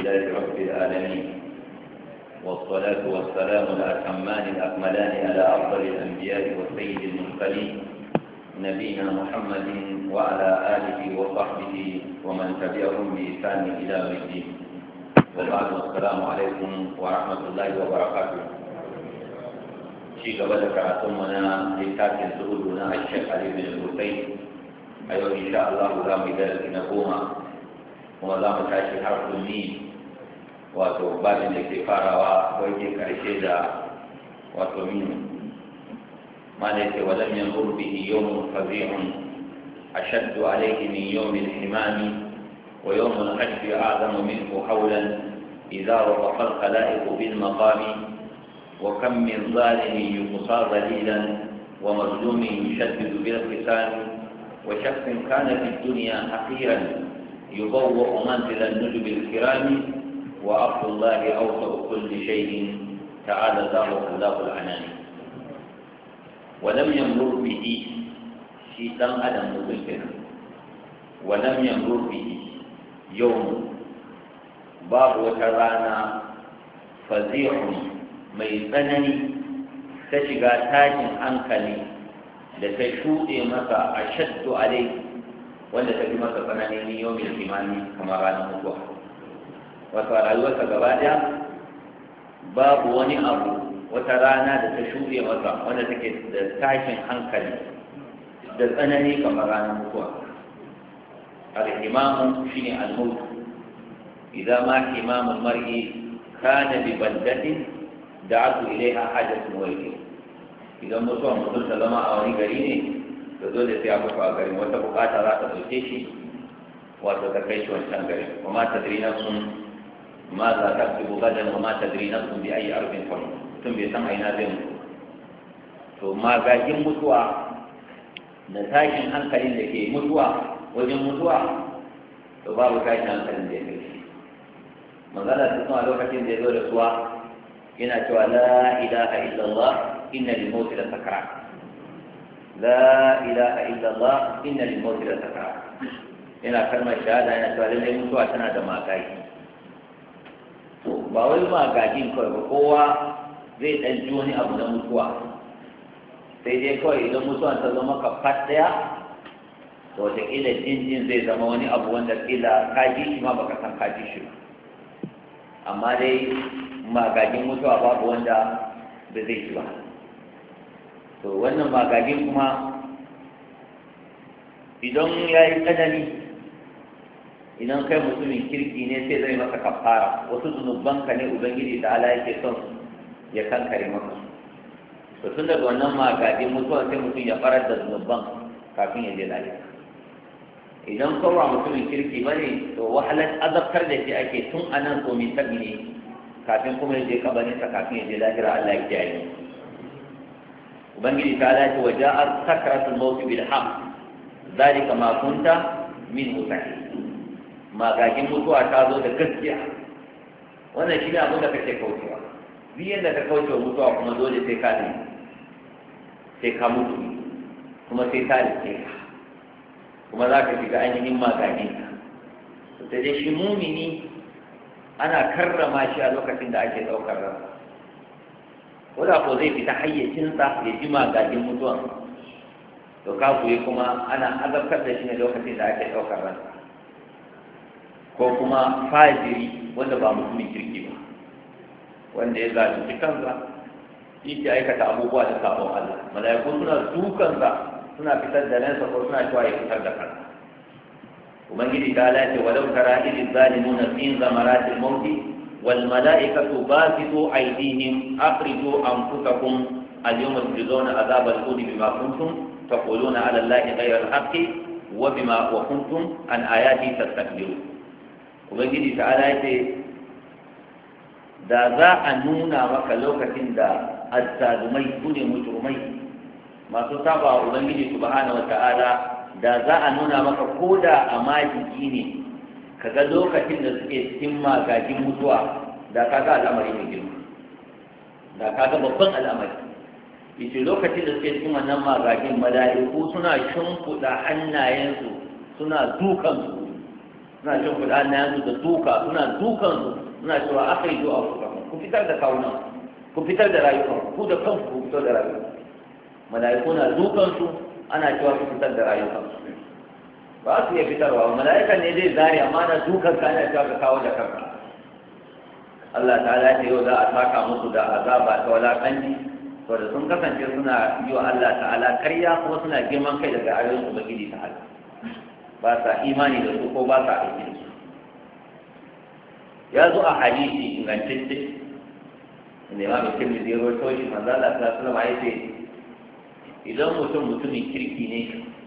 لله رب العالمين، والصلاة والسلام الأتمان الأكملان على أفضل الأنبياء والسيد المرسلين نبينا محمد وعلى آله وصحبه ومن تبعهم بإحسان إلى يوم الدين. وبعد، السلام عليكم ورحمة الله وبركاته. شيء قبل كراتمنا لكاتب سؤولنا الشيخ علي بن الحسين. أيوة إن شاء الله لا مدار نقوم ولا متعشي حرف الميم وتوبات الاكتفار ويجي كرشيدا وتمين ما ليس ولم يمر به يوم فظيع أشد عليه من يوم الحمام، ويوم الحج أعظم منه حولا إذا وقف الخلائق بالمقام، وكم من ظالم يقصى ذليلا ومظلوم يشدد بالقسام، وشخص كان في الدنيا حقيرا يبوأ منزل النجب الكرام، وعبد الله أوسع كل شيء تعالى الله العنان. ولم يمر به شيطان أدم مذكرا، ولم يمر به يوم باب وترانا فزيع ميزنني تشغى تاج أنكلي لتشوء مكا أشد عليه wanda ta fi masa tsananin yomin kimani kamar ranar mutuwa. Wato a rayuwarsa gaba ɗaya babu wani abu wata rana da ta shuɗe masa wanda take da tashin hankali da tsanani kamar ranar mutuwa. Al-imamu shine al-maut. Idan ma imamul mar'i kana bi baldatin da'atu ilaiha hajatun wayl. Idan mutuwa mutum ta zama a wani gari ne, da dole sai ya mutu a garin, wata bukata za ta ɗauke shi wato ta kai shi wancan garin. wa ma tadri nafsun ma za ta fi bugadan, wa ma tadri nafsun bi ayi arbin kwanu, tun bai san aina zai mutu. to magagin mutuwa da tashin hankalin da ke mutuwa wajen mutuwa, to babu tashin hankalin da ya kai shi. manzala ta kuma lokacin da ya zo da suwa yana cewa la ilaha illallah inna lil mawti la sakarat. لا إله إلا الله إن للموت لسكرات. yana kalmar shahada yana cewa lallai mutuwa tana da magaji. to ba wai magajin kawai ba, kowa zai ɗan ji wani abu na mutuwa, sai dai kawai idan mutuwan ta zama kafat ɗaya, to wataƙila jinjin zai zama wani abu wanda ƙila ka ji shi ma baka san ka ji shi ba. amma dai magajin mutuwa babu wanda ba zai ji ba. to wannan magagin kuma idan ya yi tsanani, idan kai mutumin kirki ne sai zai maka kafara, wasu zunubanka ne ubangiji da ala yake son ya kankare maka. to tun daga wannan magagin mutuwa sai mutum ya farar da zunuban kafin ya je lafiya. idan kowa mutumin kirki ba ne, to wahalar azabtar da shi ake tun a nan komi tabi ne kafin kuma ya je kabarinsa kafin ya je lahira. Allah ya kiyaye. ubangiji ta dace wa ja'ar sakaratul maut bil haqq zalika ma kunta min mutahi. magagin mutuwa ta zo da gaskiya. wannan shi ne abin da kake kaucewa. biyan da ka kaucewa mutuwa kuma dole sai ka ne, sai ka mutu, kuma sai ta rike ka, kuma za ka shiga ainihin magagin ka. sai dai shi mumini ana karrama shi a lokacin da ake ɗaukar ransa. wadda ko zai fita hayyacinsa ya ji magagin mutuwan, to kafuri kuma ana azabtar da shi ne lokacin da ake ɗaukar ransa. ko kuma fajiri wanda ba mutumin kirki ba, wanda ya zalunci kansa, shi ke aikata abubuwa da sabon Allah. mala'iku suna dukansa, suna fitar da ransa ko suna cewa ya fitar da kansa. ubangiji ta lace walau tara idin zalimuna fi zamaratil mauti والملائكة باسطوا أيديهم أخرجوا أنفسكم اليوم تجزون عذاب الهون بما كنتم تقولون على الله غير الحق وكنتم عن آياته تستكبرون. وبنجي تعالى da za a nuna maka lokacin da azzalumai su ne mujrimai masu saba wa ubangiji subhanahu wata'ala, da za a nuna maka ko da a majiki ne, kaga lokacin da suke cikin magagin mutuwa, da kaga al'amari mai girma, da kaga babban al'amari. yace lokacin da suke cikin wannan magagin, mala'iku suna shimfiɗa hannayensu suna dukansu suna cin kuɗa na yanzu da duka suna dukansu suna cewa aka yi zuwa ku fitar da kawunan ku fitar da rayukan ku da kanku ku fitar da rayukan mala'iku na dukansu ana cewa ku fitar da rayukan ba su iya fitarwa mala'ikan ne zai zari amma na dukan ka ana cewa ka kawo da kanka Allah ta'ala ce yau za a saka musu da azaba ta walakanci to da sun kasance suna yi wa Allah ta'ala karya kuma suna girman kai daga ayoyin ubangiji ta'ala ba sa imani da su ko ba sa aiki da su ya zo a hadisi ingantacce inda imam Tirmidhi ya rawaito shi manzo Allah sallallahu alaihi wasallam ya ce idan mutumin kirki ne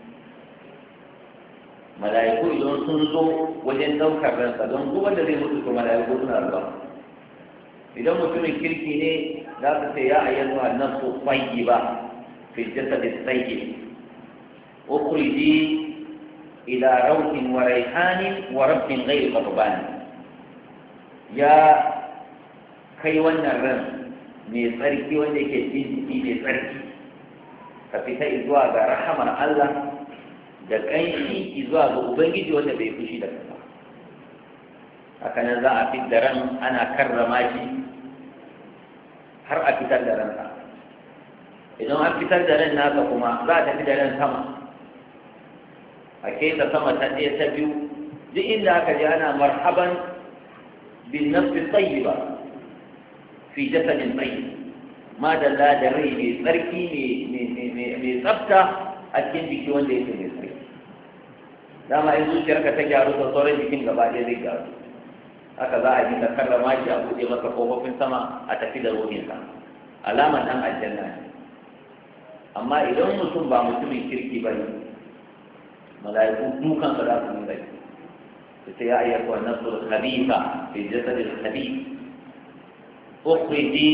mala'iku idan sun zo wajen daukar ransa don duk wanda zai mutu to mala'iku suna zuwa idan mutumin kirki ne za su ce ya ayyatu an-nafsu tayyiba fi jasad at-tayyib ukhriji ila rawhin wa rayhanin wa rabbin ghayri ghadban ya kai wannan ran mai tsarki wanda yake jin jiki mai tsarki ka fita zuwa ga rahamar Allah da ƙanshi zuwa ga Ubangiji wanda bai fushi da kasa haka nan za a fitar da ran ana karrama shi har a fitar da ransa idan an fitar da ran nasa kuma za a tafi da ran sama a keta sama ta ɗaya ta biyu duk inda aka ji ana marhaban bin nafsi tayyiba fi jasadin tayyib ma da rai mai tsarki mai tsafta a cikin jiki wanda yake mai tsarki dama in zuciyarka ta gyaru da sauran jikin gaba ɗaya zai gyaru haka za a yi ka karrama shi a buɗe masa kofofin sama a tafi da ruhinsa alaman ɗan aljanna ne amma idan mutum ba mutumin kirki ba ne mala'iku dukansa za su yi rai sai ya ayyuka nasul khabitha fi jasadil khabith ukhriji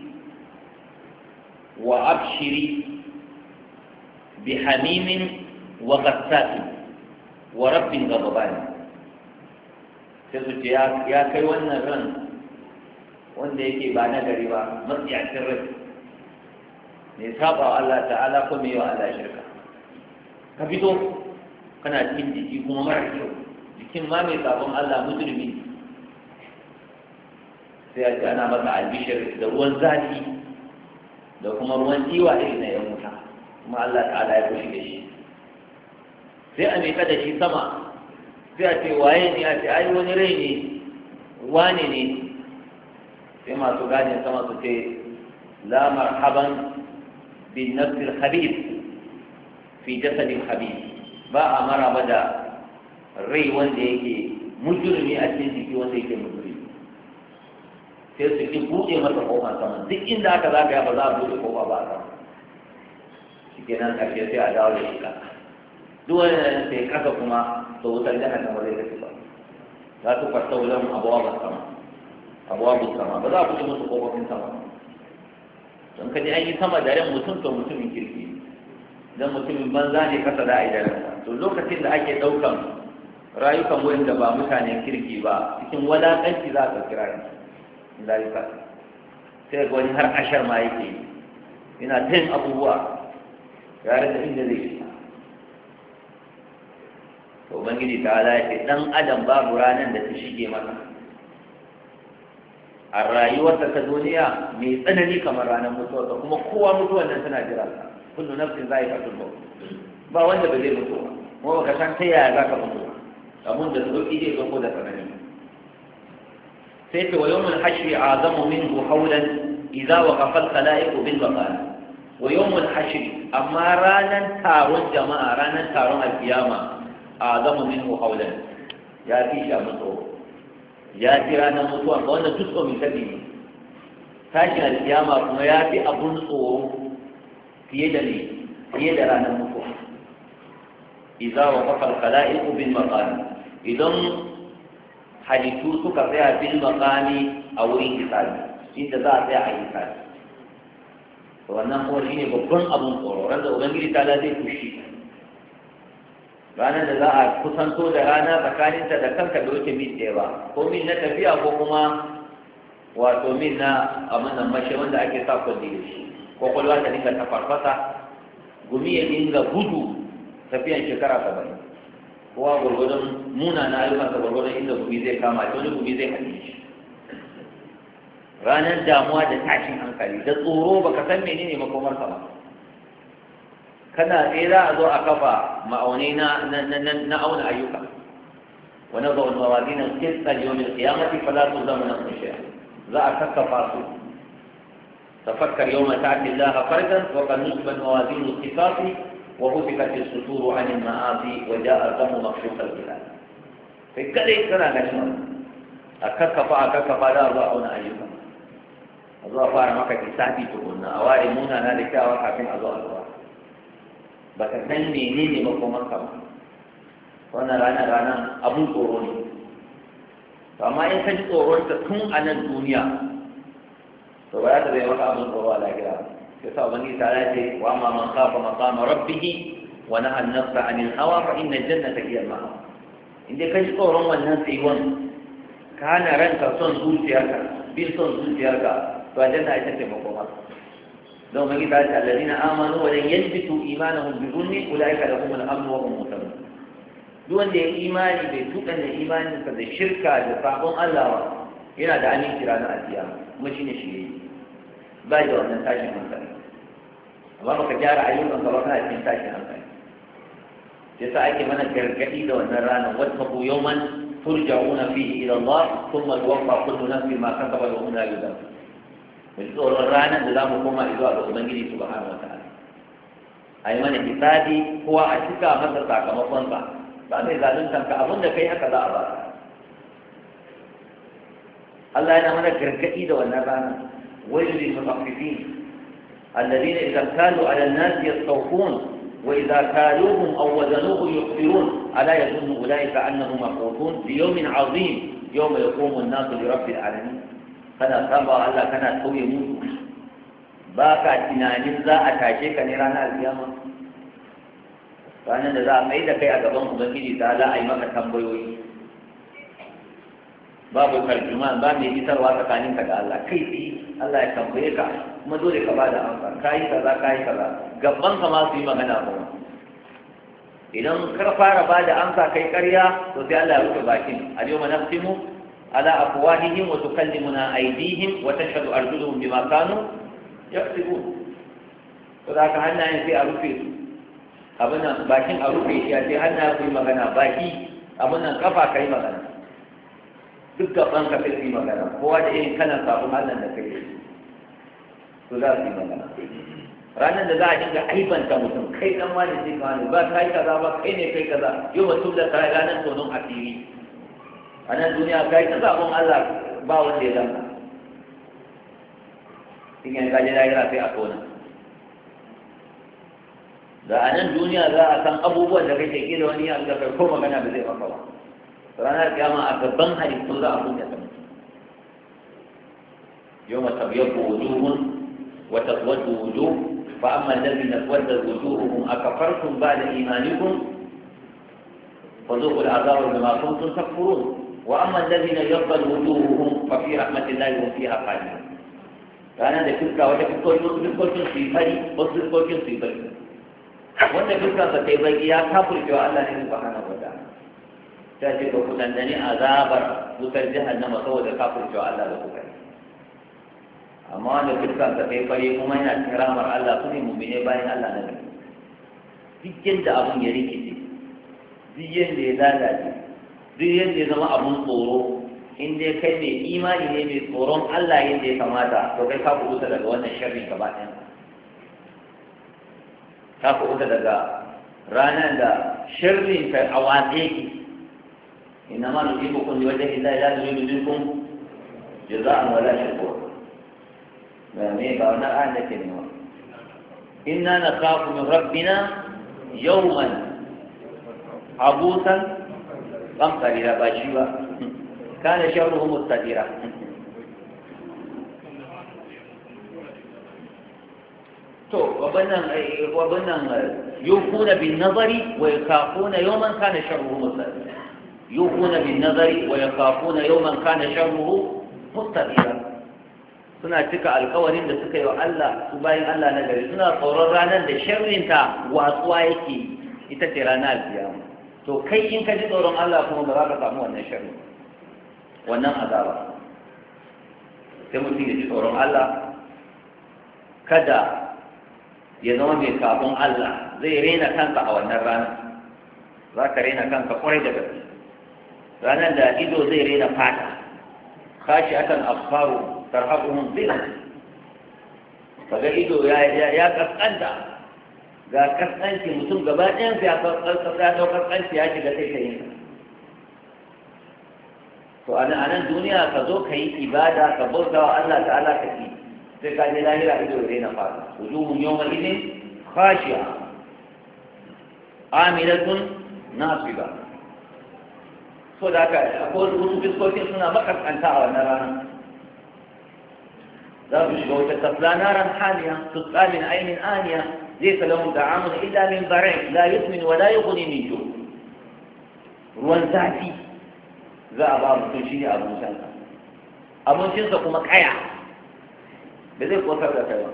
wa abshiri بحميم وغساق ورب غضبان sai su ce ya kai wannan ran wanda yake ba na gari ba matsiyacin rai ne saba wa Allah ta'ala ko mai wa Allah shirka ka fito kana cikin jiki kuma mara kyau jikin ma mai sabon Allah mujrimi sai a ce ana masa albishir da ruwan zafi da kuma ruwan tiwa irin na yan wuta kuma Allah ta'ala ya fushi da shi sai a miƙa da shi sama sai a ce waye ne a ce ai wani rai ne wane ne sai masu gadin sama su ce la marhaban bin nafsil khabith fi jasadin khabith ba a maraba da rai wanda yake mujrimi a cikin jiki wanda yake mujrimi sai su ki buɗe masa kofa sama duk inda aka zagaya ba za a buɗe kofa ba a sama shi nan ƙarshe sai a dawo da shi kasa duk wani da sai kasa kuma da wutar jahannama zai tafi ba za su fasta wulan abuwa sama ba za a kuɗi musu ƙofofin sama don ka ji an yi sama da ran mutum to mutumin kirki don mutumin banza ne kasa da a yi da ransa to lokacin da ake ɗaukan rayukan wurin da ba mutanen kirki ba cikin wadatanci za a ɗauki rayuka sai ga wani har ashar ma yake yi yana ta yin abubuwa yare da inda zai yi to ubangiji ta ala ya ce dan adam babu ranar da ta shige masa a rayuwarsa ta duniya mai tsanani kamar ranar mutuwarsa kuma kowa mutuwar nan tana jira sa kullu nafsin za'iqatul maut ba wanda ba zai mutu ba kuma baka san ta yaya za ka mutu abun da sauki zai zo ko da tsanani sai ce wa yawmul hashri azamu minhu hawlan idza waqafa al-khala'iq bil waqal wa yawmul hashri amma ranar taron jama'a ranar taron alkiyama azamu minhu hawlan ya fi shi mutuwa ya fi ranar mutuwa ga wanda duk tsomin tabi ne tashin alkiyama kuma ya fi abun tsoro fiye da ranar mutuwa idza waqafa al-khala'iq bil maqam idan halittu suka tsaya bil maqami a wurin hisabi inda za a tsaya a hisabi to wannan kuma shine babban abun tsoro ran da ubangiji ta zai fushi ranar da za a kusanto da rana tsakaninta da kanka da wuce mil ɗaya ba ko mil na tafiya ko kuma wato mil na amanan mashi wanda ake sa kwalli da shi ko kwalwa ta dinga ta farfasa gumi ya dinga gudu tafiyan shekara 70 kowa gurgurdun munana ayyukansa gurgurdun inda gumi zai kama shi, wani gumi zai haɗe shi. Ranar damuwa da tashin hankali da tsoro baka san menene makomarka ba. Kana tsaye za a zo a kafa ma'aunai na auna ayyuka. Wani ga wani mawazi na kirkar yomin kiyamati fala su zama na kushe za a kakkafa su. tafakkar yau mata ake laha farkan wa kan nusban mawazin kifafi wa hufikat as-suturu 'an al-ma'asi wa ja'a al-ghamu makhshuq al-bilad. Kai kadai kana ganin wannan. A kakkafa za a zo a auna ayyuka. A zo a fara maka kisafi tukunna a ware munana da kyawawa kafin a zo a zuwa. Ba ka san menene makomarka ba. Wannan ranar abun tsoro ne. To amma in ka ji tsoron ta tun a nan duniya, to ba za ta zai maka abun tsoro a lahira. Sai sa ubangiji ta ce wa amma man khafa maqama rabbih wa naha an-nafsa 'anil hawa fa inna al-jannata hiya al-ma'wa. In dai ka ji tsoron wannan tsayuwan, ka hana ranka son zuciyarka, bin son zuciyarka, to aljanna ita ce makomarka. لو ما قلت الذين آمنوا ولن يلبسوا إيمانهم بظلم أولئك لهم الأمن وهم مهتدون. دون ده إيماني بيتوك أن الإيمان قد الشركة لصاحبهم الله هنا دعني كرانا أتيام مشين شيء باجوا أن نتاجه من ذلك. الله كجار عيون أن طلبنا أن نتاجه من ذلك. جسائك من الجرقائد والنران واتقوا يوما ترجعون فيه إلى الله ثم يوفى كل نفس ما كسبت وهم لا يظلمون. mai tsoron ranar da za mu koma zuwa ga Ubangiji subhanahu wa ta'ala. A yi mana hisabi kowa a cika masa sakamakonsa ba mai zaluntan ka abin da kai haka za a ba. Allah yana mana gargaɗi da wannan rana wailu lil mutaffifin alladhina idza kalu 'ala an-nasi yastawfun wa idza kaluhum aw wazanuhum yukhsirun ala yadhunnu ulaika annahum maqutun li yawmin 'azim yawma yaqumu an-nasu li rabbil 'alamin. Kana saba Allah kana tauye musu ba ka tunanin za a tashe ka ne ranar alkiyama ranar da za a mai da kai a gaban ubangiji ta za a yi maka tambayoyi babu tarjuma ba mai isarwa tsakaninka da Allah kai tsaye Allah ya tambaye ka kuma dole ka bada amsa kayi kaza gaban ka ma su yi magana kuma idan kar fara bada amsa kai ƙarya to sai Allah ya rufe bakin al-yawma naftimu على أفواههم وتكلمنا أيديهم وتشهد أرجلهم بما كانوا يكسبون فذاك هنا في أروفي أبنا باكين أروفي يأتي هنا في مغنى باكي أبنا كفا كي مغنى تبقى بانك في مغنى هو إن كان صاحب هذا النكري فذاك في مغنى ranar da za a dinga aibanta mutum kai dan wani sai ka wani ba kai kaza ba kai ne kai kaza yau mutum da kai ranar tonon asiri a nan duniya kai ta zaɓon Allah ba wanda ya zama in yanzu kaje lahira sai a tona da a nan duniya za a san abubuwan da kake kila wani ya ga ko magana da zai maka ba ranar kiyama a gaban halittu za a kunya ta mutum yau mata biyar wujuhun wa taswaddu wujuh fa amma alladhina taswaddat wujuhuhum akafartum ba'da imanikum فذوقوا العذاب بما كنتم تكفرون واما الذين يبطل وجوههم ففي رحمه الله هم فيها خالدون kana da fuska wata fuskokin su yi fari wasu fuskokin su yi baki wanda fuska ba ta yi baki ya kafurce wa Allah ne subhanahu wa ta'ala ta ce ba ku dandani azabar wutar jahannama saboda kafurce wa Allah da kuka yi amma wanda fuska ta yi fari kuma yana cikin ramar Allah su ne mummune bayan Allah na gari duk yadda abun ya rikice duk yadda ya lalace duk yadda ya zama abun tsoro in dai kai mai imani ne mai tsoron Allah yadda ya kamata to kai ka kuɓuta daga wannan sharrin gaba ɗaya ka kuɓuta daga ranar da sharrin kai a watse ki inna ma nujibukum li wajhi Allah la nuridu minkum jaza'an wala shukura me ba wannan ayan da ke nema inna nakhafu min rabbina yawman abusan kamtarira ba shi ba kana sharruhu mustatira to wabannan yufuna bin nazari wa yakhafuna yawman kana sharruhu mustatira yufuna bin nazari wa yakhafuna yawman kana sharruhu mustatira suna cika alƙawarin da suka yi wa Allah su bayin Allah na gari suna tsoron ranar da sharrinta watsuwa yake ita ce ranar alkiyama to kai in ka ji tsoron Allah kuma ba za ka samu wannan sharri wannan azaba sai mutum ya ji tsoron Allah kada ya zama mai sabon Allah zai rena kansa a wannan rana za ka rena kanka kwarai da gaske ranar da ido zai rena fata kashi akan afkaru tarhaquhum zilla kaga ido ya kaskanta ga kaskanci mutum gaba ɗayan ya kaskanci ya shiga sai ka yi to a nan duniya ka zo ka yi ibada ka bauta wa Allah ta'ala ka ki sai ka je lahira ido ya na fata wujuhun yawma idin khashi'a amilatun nasiba so da haka akwai wasu fiskokin suna makaskanta a wannan rana za su shiga wata tasla naran haniya tusqa min ainin aniya laysa lahum ta'amun illa min dari' la yusmin wa la yughni min ju' ruwan zafi za a ba mutum shi ne abincinsa kuma kaya da zai kosar da kai ba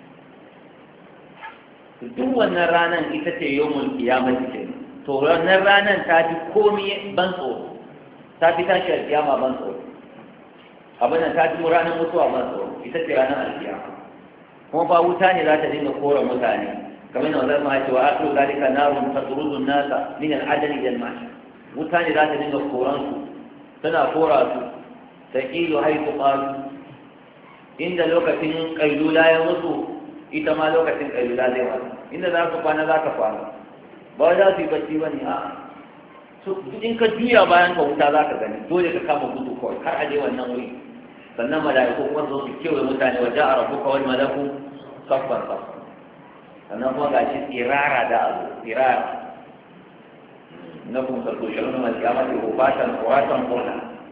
duk wannan ranar ita ce yawon kiyama ce to wannan ranar ta fi komi ban tsoro ta fi tashi alkiyama ban tsoro abin da ta fi ranar mutuwa ban tsoro ita ce ranar alkiyama kuma ba wuta ne za ta dinga kora mutane kamar da wanzar ma ce wa akiru zalika narun tasurudun nasa min al'adani ila al-mahshar wuta ne za ta dinga koransu tana kora su ta ƙilo haifu ƙaru inda lokacin ƙailula ya mutu ita ma lokacin ƙailula zai wasu inda za su kwana za ka kwana ba za su yi bacci ba ne a in ka juya bayan ka wuta za ka gani dole ka kama gudu kawai har aje wannan wuri sannan mala'iku kuma zo su kewaye mutane wajen a rabu kawai malaku saffan saffan sannan kuma ga shi tsirara da abu tsirara إنكم ستحشرون يوم القيامة حفاة عراة غرلا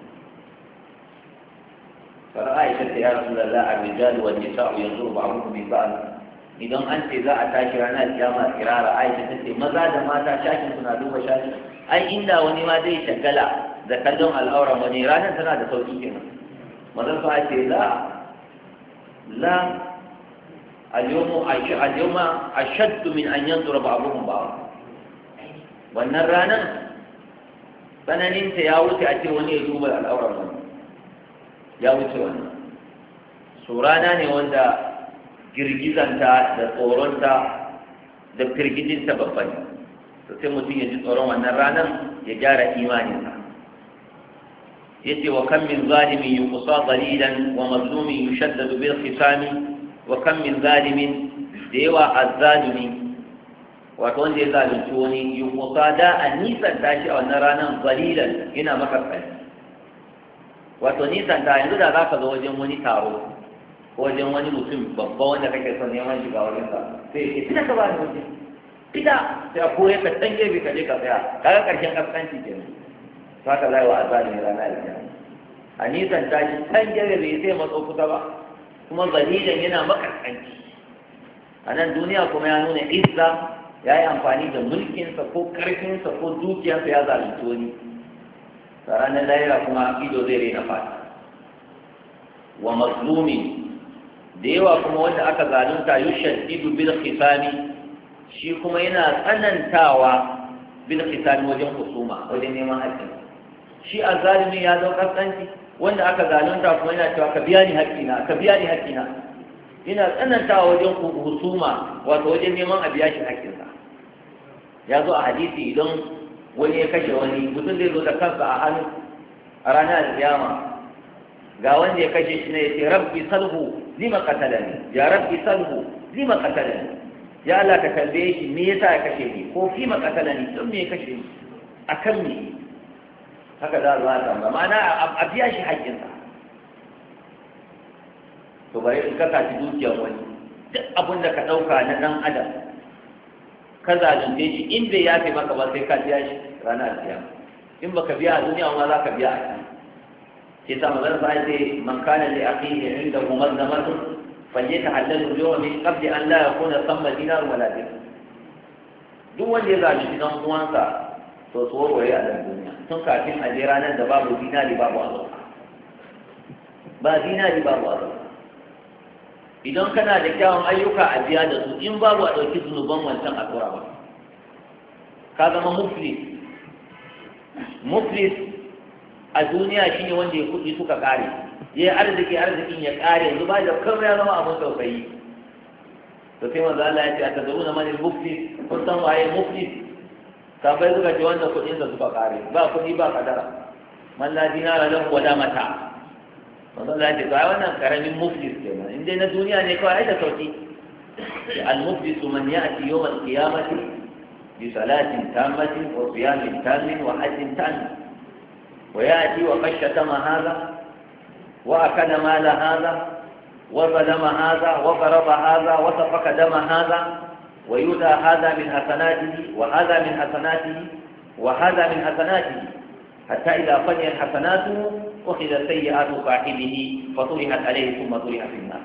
فرأيت يا رسول الله الرجال والنساء ينظر بعضهم من بعض إذا أنت إذا أتاك رانا القيامة قرارة عائشة تتي ماذا ما تشاكل سنا دوب شاكل أي إلا ونما دي شكلا ذكرهم الأورا ونيرانا سنا دسوكي كنا ماذا فأيت لا اليوم أشد من أن ينظر بعضهم بعض wannan ranar tsananinta ya wuce a ce wani ya duba al'aurar wani ya wuce wannan so rana ne wanda girgizanta da tsoronta da firgijinta babban to sai mutum ya ji tsoron wannan ranar ya gyara imaninsa ya ce wa kan min zalimin yuqsa qalilan wa mazlumin yushaddadu bil khisami wa kan min zalimin da yawa azzalimi wato wanda ya zalunci wani yukusa da a nisan tashi a wannan ranar zalilan yana makarkari wato nisan ta yanzu da za ka zo wajen wani taro ko wajen wani mutum babba wanda kake son neman shiga wajen sa sai ya ce fita ka ba ni waje fita sai a koya ka ɗan gefe ka je ka tsaya kaga ƙarshen kaskanci ke nan to haka za a yi wa azalin ranar da a nisan tashi ɗan gefe bai sai matso kusa ba kuma zalilan yana makarkanci a nan duniya kuma ya nuna izza ya yi amfani da mulkinsa ko ƙarfinsa ko dukiyarsa ya zalunci wani a ranar lahira kuma ido zai rena fata wa mazlumi da yawa kuma wanda aka zalunta yushaddidu bil khisami shi kuma yana tsanantawa bil khisami wajen husuma wajen neman haƙƙi shi azzalimi ya zo kaskanci wanda aka zalunta kuma yana cewa ka biya ni haƙƙina ka biya ni haƙƙina yana tsanantawa wajen husuma wato wajen neman a biya shi haƙƙinsa ya zo a hadisi idan wani ya kashe wani mutum zai zo da kansa a hannu a ranar alkiyama ga wanda ya kashe shi ne ya ce rabbi salhu lima qatalani ya rabbi salhu lima qatalani ya Allah ka tambaye shi me yasa ya kashe ni ko fi ma qatalani don me ya kashe ni akan me haka za a tambaya ma'ana a biya shi haƙƙinsa to bari in ka kaci dukiyar wani duk abin da ka ɗauka na ɗan adam ka zalunce shi in bai yafe maka ba sai ka biya shi ranar alkiyama in baka biya a duniya ma za ka biya a can ke sa mazan sa ce man kana li akhihi inda mumazzamatu falyatahallalu yawma min qabli an la yakuna thamma dinar wala dirham duk wanda ya zalunci dan uwansa to tsoro ya a duniya tun kafin a je ranar da babu dinari babu azaba ba dinari babu azaba idan kana da kyawun ayyuka a biya da su in babu a ɗauki zunuban wancan a tura ba ka zama mufli muflis a duniya shine wanda ya kuɗi suka ƙare ya arzikin ya ƙare yanzu ba da kamar ya zama abin tausayi to sai manzo Allah ya ce aka zaruna mani muflis kun san waye muflis sabai suka ce wanda kuɗinsa suka ƙare ba kuɗi ba kadara man la dinara lahu wala mata manzo Allah ya ce ga wannan karamin muflis kenan in dai na duniya ne kawai ai da sauki al-muflis man ya'ti yawm al-qiyamati bi salatin tammatin wa siyamin tamin wa hajjin tamin wa ya'ti wa qashata hadha وأكل مال هذا وظلم هذا وضرب هذا وسفك دم هذا ويؤتى هذا من حسناته وهذا من حسناته وهذا من حسناته حتى إذا فنيت حسناته أخذ سيئات صاحبه فطرحت عليه ثم طرح في النار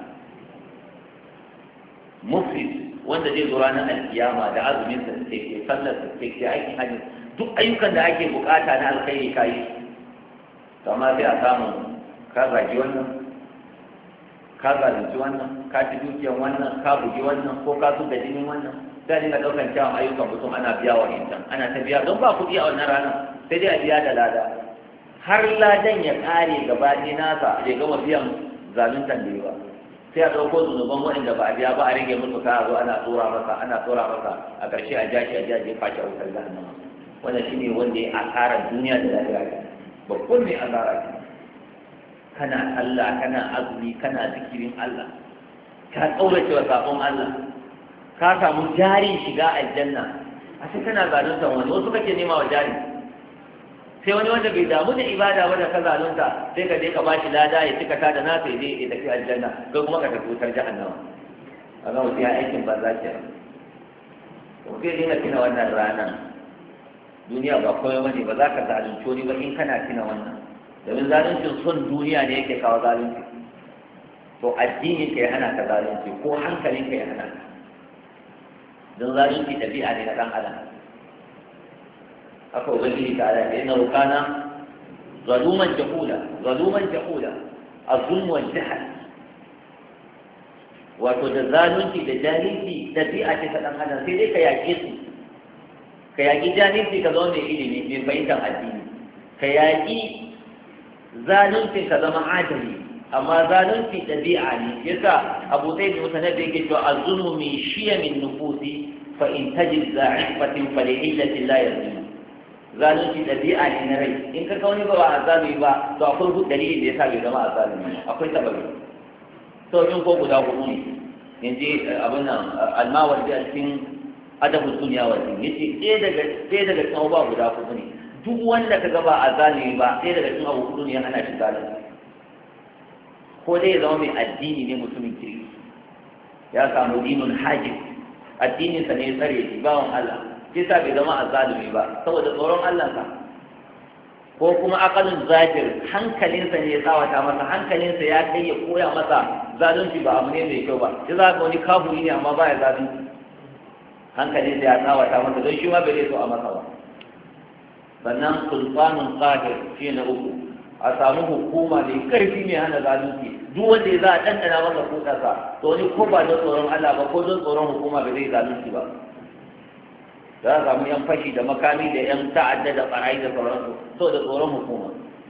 مفلس wanda zai zo ranar alkiyama da azumin sa take sallar sa take aikin hajji duk ayyukan da ake bukata na alkhairi kai kamar sai a samu ka zagi wannan ka zalunci wannan ka ci dukiyan wannan ka bugi wannan ko ka zuba jinin wannan sai dinga daukan kyawun ayyukan mutum ana biya wa intan ana ta biya don ba kuɗi a wannan ranar sai dai a biya da lada har ladan ya kare gaba ɗaya nasa ya gama biyan zaluntan da yawa sai a ɗauko zunuban waɗanda ba a biya ba a rage musu ka zo ana tsora masa a ƙarshe a jashi a jaje fashe a wutar jahannama wannan shine wanda ya asara duniya da lafiya babban ne asara ce kana Allah kana azumi kana zikirin Allah ka tsaurace wa sabon Allah ka samu jari shiga aljanna a sai kana zalunta wani wasu kake nema wa jari sai wani wanda bai damu da ibada ba da ka zalunta sai ka je ka bashi lada ya cika ta da nasa ya ya tafi aljanna kai kuma ka tafi wutar jahannama a ga mutum ya aikin banza ke to kai dinga tuna wannan ranar duniya ba komai bane ba za ka zalunci wani ba in kana tuna wannan domin zaluncin son duniya ne yake kawo zalunci to addinin ka ya hana ka zalunci ko hankalin ka ya hana ka don zalunci ɗabi'a ne na ɗan adam haka ubangiji ta ala yana rukana zaluman jahula az-zulm wal jahl wato da zalunci da jahilci ɗabi'a ce ta ɗan adam sai dai ka yaƙe su ka yaƙi jahilci ka zama mai ilimi mai fahimtar addini ka yaƙi zalunci ka zama adali amma zalunci ɗabi'a ne yasa abu zai da mutane da yake cewa az-zulmu min shiyamin nufusi fa in tajid za'ifatin fa li illatin la yazlim zalunci ɗabi'a ne na rai in ka kauni ba a zalumi ba to akwai hudu dalilin da yasa bai zama a zalumi akwai sababi to in ko guda hudu ne yanzu abin nan almawardi a cikin adabul duniya wa din yace ɗaya daga cikin abubuwa guda hudu ne duk wanda ka gaba a zalimi ba sai daga cikin abu hudu ne ana shi zalimi ko dai ya zama mai addini ne mutumin kirki ya samu dinun hajib addininsa ne ya tsare shi bawan Allah shi sa bai zama a zalimi ba saboda tsoron Allah ka ko kuma aqalun zahir hankalinsa ne ya tsawata masa hankalinsa ya kai ya koya masa zalunci ba abu ne mai kyau ba shi za ka wani kafuri ne amma ba ya zalunci hankalinsa ya tsawata masa don shi ma bai so a masa ba sannan sulfanun qahir shi na uku a samu hukuma mai karfi mai hana zalunci duk wanda ya za a ɗanɗana masa kuɗarsa to wani ko ba don tsoron Allah ba ko don tsoron hukuma ba zai zalunci ba za a samu yan fashi da makami da yan ta'adda da ɓarayi da sauransu so da tsoron hukuma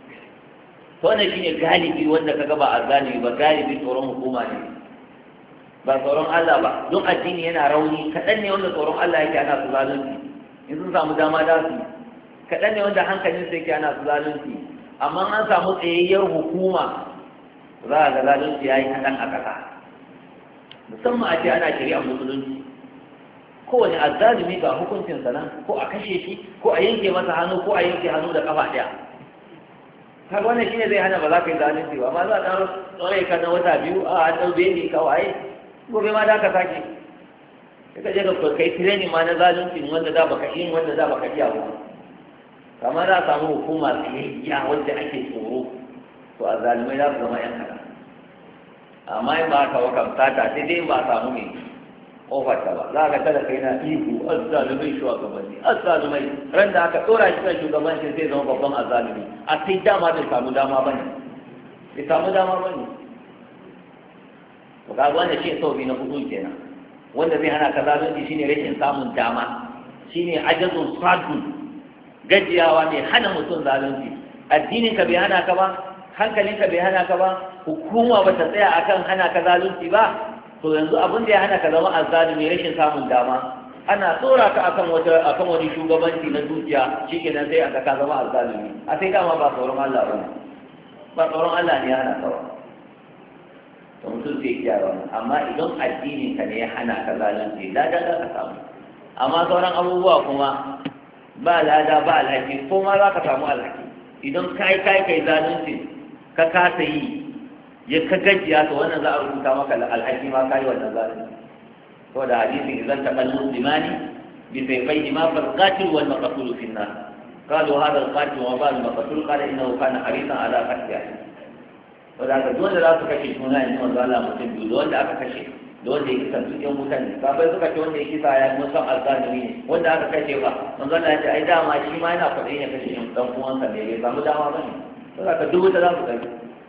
to wannan shine galibi wanda ka gaba a zalimi ba galibi tsoron hukuma ne ba tsoron Allah ba don addini yana rauni kaɗan ne wanda tsoron Allah yake ana su zalunci in sun samu dama da su kaɗan ne wanda hankalinsa yake ana su zalunci amma an samu tsayayyar hukuma za a ga zalunci ya yi kaɗan a ƙasa musamman a ce ana shari'ar musulunci kowane azzalumi ga hukuncinsa nan ko a kashe shi ko a yanke masa hannu ko a yanke hannu da ƙafa ɗaya kaga wannan shine zai hana ba za ka yi zalunci ba amma za a ɗan tsore ka na wata biyu a an ɗau beli kawai gobe ma da ka sake ka je ka kai training ma na zalunci wanda da baka yi wanda da baka iya ba kamar za a samu hukuma tsayayya wanda ake tsoro to a zalimai za su zama yan kaɗan amma in ba ka wakan sata sai dai ba a samu mai ƙofarta ba za ka tada kai na ihu azzalumai shugabanni azzalumai ran da aka ɗora shi kan shugabanci zai zama babban azzalumi a sai dama bai samu dama ba ne bai samu dama ba ne to kaga wanda shi sauki na hudu kenan wanda zai hana ka zalunci shine rashin samun dama shine ajazun sadun gajiyawa mai hana mutum zalunci. Addinin ka bai hana ka ba, hankalin ka bai hana ka ba, hukuma ba ta tsaya akan hana ka zalunci ba, to yanzu abin da ya hana ka zama azzalumi rashin samun dama. Ana tsora ka akan wani shugabanci na dukiya shikenan sai aka ka zama azzalumi. A sai dama ba tsoron Allah ba, ba tsoron Allah ne ya hana ka ba. To mutum sai kiyaye wannan, amma idan addinin ka ne ya hana ka zalunci lada za ka samu. Amma sauran abubuwa kuma ba lada ba alhaki, ko ma za ka samu alhaki. Idan kai zalunci ka kasa yi ya ka gajiya to wannan za a rubuta maka alhaki ma kai wannan zalunci. To da hadisin idan taqal muslimani bi sayfayhima fal qatil wal maqtul fi an-nar. قالوا هذا القاتل وما بال المقتول قال انه كان حريصا على قتله. wadda duk wanda za su kashe suna yanzu wanda Allah mutum biyu, da wanda aka kashe da wanda ya kisa su yan mutane ba bai suka ce wanda ya kisa ya mun san alƙalami ne, wanda aka kashe ba manzo Allah ya ce ai dama shi ma yana kwaɗayin ya kashe yan dan uwansa ne bai samu dama ba ne, to ka duk wanda za su kashe.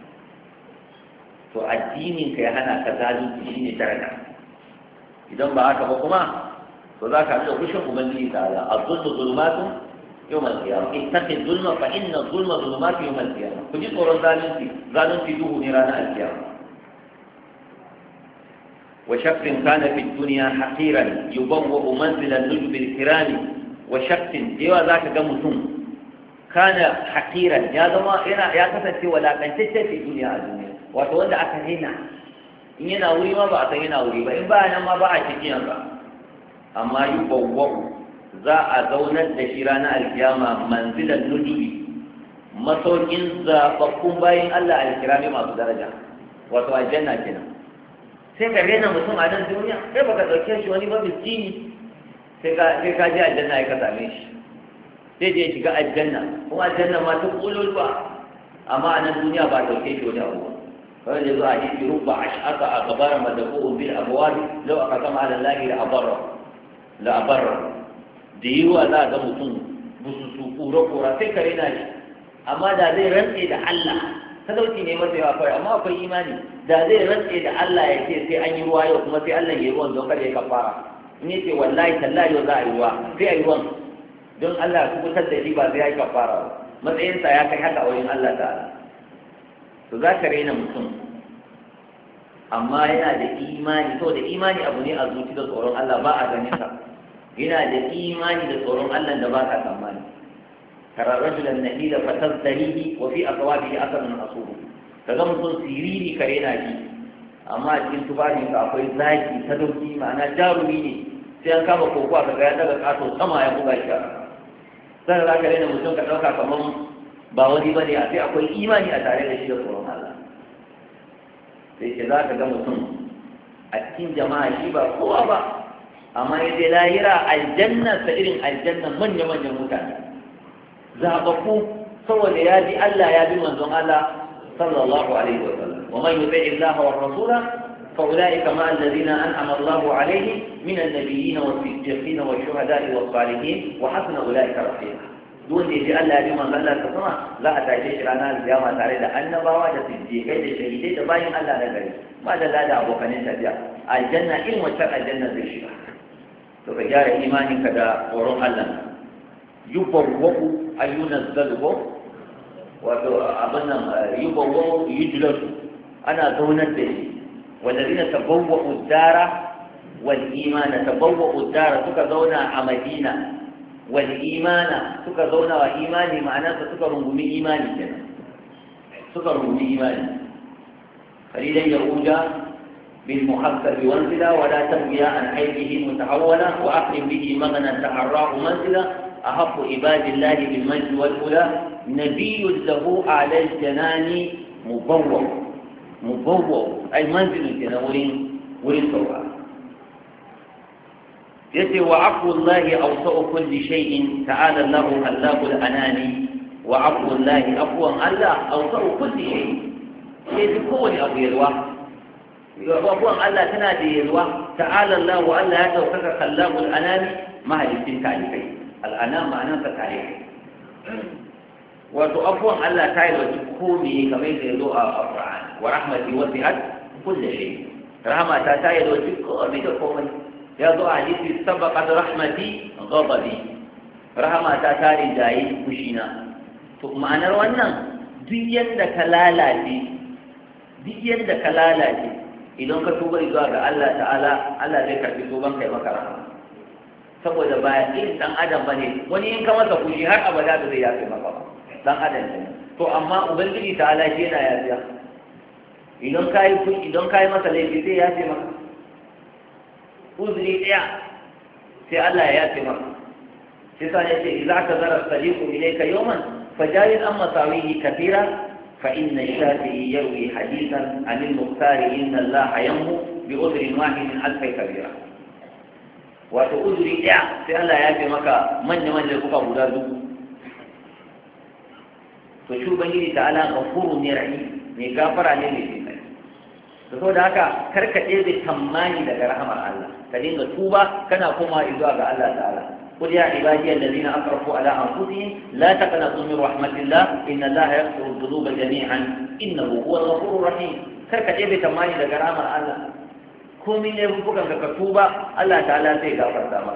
To addinin ka ya hana ka zalunci shine daraja, idan ba haka ba kuma to za ka da kushin ubangiji ta'ala az-zulmu zulumatun يوم القيامة اتق الظلم فإن الظلم ظلمات يوم القيامة. كجي صورة ظالمتي دوه نيران القيامة. وشخص كان في الدنيا حقيرا يبوأ منزل النجب الكرام. وشخص ديوا ذاك قمتم كان حقيرا يا زما يا كسنتي ولا كنتي في الدنيا وتولى أكهنا إن يناوري ما بقى يناوري وإن بقى أنا ما بقى شكيا أما يبوأ za a zaunar da shi ranar alkiyama manzilan nujubi, masaukin zaɓaɓɓun bayan Allah alkirami masu daraja, wato aljanna kenan. Sai ka rena mutum a nan duniya, sai baka ɗauke shi wani ba miskini, sai ka je aljanna ya ka same shi, sai je shiga aljanna, kuma aljanna ma ta ƙololuwa, amma a nan duniya ba ɗauke shi wani abu. Kawai da zuwa hadisi rubba ash'aka a gabar madafu'un bil abwab law aqsama ala allahi la abarra. Da yiwuwa za a ga mutum bususu kura sai kare na shi, amma da zai rantse da Allah, talauci ne masa yawa kawai, amma akwai imani, da zai rantse da Allah ya ce sai an yi ruwa yau kuma sai Allah ya yi ruwan don kada ya kafara. In ya ce wallahi tallahi yau za a yi ruwa sai a yi ruwan don Allah ya kubutar da shi ba sai ya yi kafara ba, matsayinsa ya kai haka a wurin Allah ta'ala. To za ka raina mutum amma yana da imani, saboda imani abu ne a zuci da tsoron Allah ba a ganin sa. Yana da imani da tsoron Allah da ba ka tsammani. Tara rajulan nabila fatazarihi wa fi aqwabihi asarun asubu. Kaga mutum siriri kare na ji, amma a cikin tufafin ka akwai zaki sadauki, ma'ana jarumi ne, sai an kama kokowa ka ga ya daga kato sama ya buga shi. Sai za ka rena mutum ka ɗauka kamar ba wani ba ne, a sai akwai imani a tare da shi da tsoron Allah. Sai ce za ka ga mutum a cikin jama'a shi ba kowa ba, amma ya je lahira aljanna ta irin aljanna manya-manyan mutane zaɓaɓɓu saboda ya bi Allah ya bi manzon Allah sallallahu alaihi wa sallam. Wa man yuti Allah wa rasula fa ulaika ma alladhina an'ama Allahu alaihim min an-nabiyyin was-siddiqin wash-shuhada'i was-salihin wa hasuna ulaika rafiqa. Duk wanda ya bi Allah ya bi manzon Allah sama za a tashe shi ranar kiyama tare da annabawa da siddiqai da shahidai da bayin Allah na gari, ba da lada abokanin tafiya aljanna in wacce aljanna zai shiga. To ka gyara imaninka da tsoron Allah. Yubawwa'u ayyunazzalu, wato abin nan yubawwa'u yujlasu, ana zaunar da shi. Walladina tabawwa'u dara wal imana, tabawwa'u dara suka zauna a Madina, wal imana suka zauna wa imani, ma'anarsa suka rungumi imani kenan, suka rungumi imani. Qalilan yahuda بالمحسب وانزلا ولا تبغي عن عيبه متحولا واقرم به مغنى تحراه منزلا احب عباد الله بالمجد والهدى نبي له اعلى الجنان مبوع اي منزل ولين سوى. يتي وعفو الله اوسع كل شيء تعالى الله خلاق الانام. وعفو الله عفوا الله اوسع كل شيء يتي كون ابو يلوى abubuwan Allah tana da yalwa. Ta'ala Allah wa Allah ya ɗaukaka kallabul anami, mahalicin talibai. Al'anam ma'anarsa talibai. Wato abubuwan Allah ta yi wasu komi kamar yadda ya zo a Qur'an. Wa rahmati wasi'at kulli shay. Rahama ta yi wasu komai da komai. Ya zo a hadisi sabaqat rahmati ghadabi. rahama ta tarin jayi kushina. To ma'anar wannan duk yadda ka lalace idan ka tuba zuwa ga Allah ta'ala, Allah zai karbi tuban kai maka rahama. Saboda ba irin dan adam bane, wani in ka masa fushi har abada da zai yafe maka ba, dan adam ne. To amma ubangiji ta'ala shi yana yafiya. Idan kai fushi, idan kai masa laifi sai ya yafe maka. Uzuri daya sai Allah ya yafe maka. Sai sa ne ce idza tazara sadiqu ilayka yawman فجاوز عن مساويه كثيرا فإن الشافعي يروي حديثا عن المختار إن الله يمحو بعذر واحد ألف كبيرا. وتؤذر إياه في الله يأتي مكة من لكوكا بلادو. فشو بنجي تعالى غفور رحيم مغفر عليه لله. saboda haka karka ɗebe tammani daga rahamar Allah ka dinga tuba kana kuma zuwa ga Allah ta'ala. قل يا عبادي الذين أسرفوا على أنفسهم لا تقنطوا من رحمة الله إن الله يغفر الذنوب جميعا إنه هو الغفور الرحيم. كركة إبي تماني لكرام الله كم من يبقى كتوبة الله تعالى سيغفر دامك.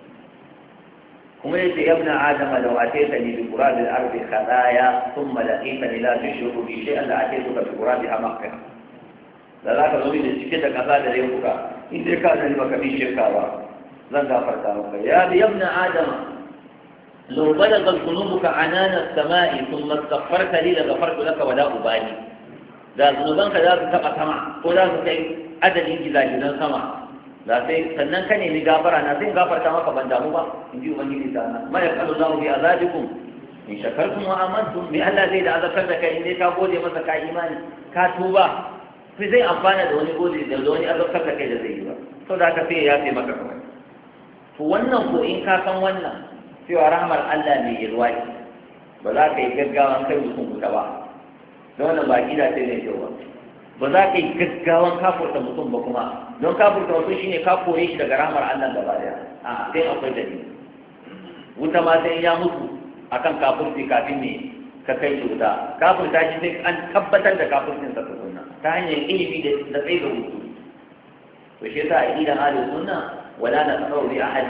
كم يا ابن آدم لو أتيتني بقراب الأرض خطايا ثم لقيتني لا تشرك بي شيئا لأتيتك بقرابها مغفرة. لا تظن الشركة كذا يبقى إن كان لك في شركة لن غفرت لك يا ابن آدم لو بلغت ذنوبك عنان السماء ثم استغفرت لي لغفرت لك ولا أبالي. da zunubanka za su taɓa sama ko za su kai adadin gidajen sama da sai sannan ka nemi gafara na sai gafarta maka ban damu ba in ji ubangiji ta na ma yaqalu Allahu bi azabikum in shakartum wa amantum bi Allah zai da azabtar da kai in dai ka gode masa ka imani ka tuba sai zai amfana da wani gode da wani azabtar da kai da zai yi ba saboda haka sai ya fi maka kawai. To wannan ko in ka san wannan cewa rahmar Allah mai yalwa ce ba za ka yi gaggawan kai mutum wuta ba don wannan ba gida sai ne kyau ba. Ba za ka yi gaggawan kafurta mutum ba kuma don kafurta mutum shine ka kore shi daga rahmar Allah gaba daya. A sai akwai dalili. Wuta ma sai ya mutu akan kafurci kafin ne ka kai shi wuta. Kafurta shi sai an tabbatar da kafurcin sa tukunna ta hanyar ilimi da tsaye da hutu. To shi yasa a idan ahlus sunna ولا نتقر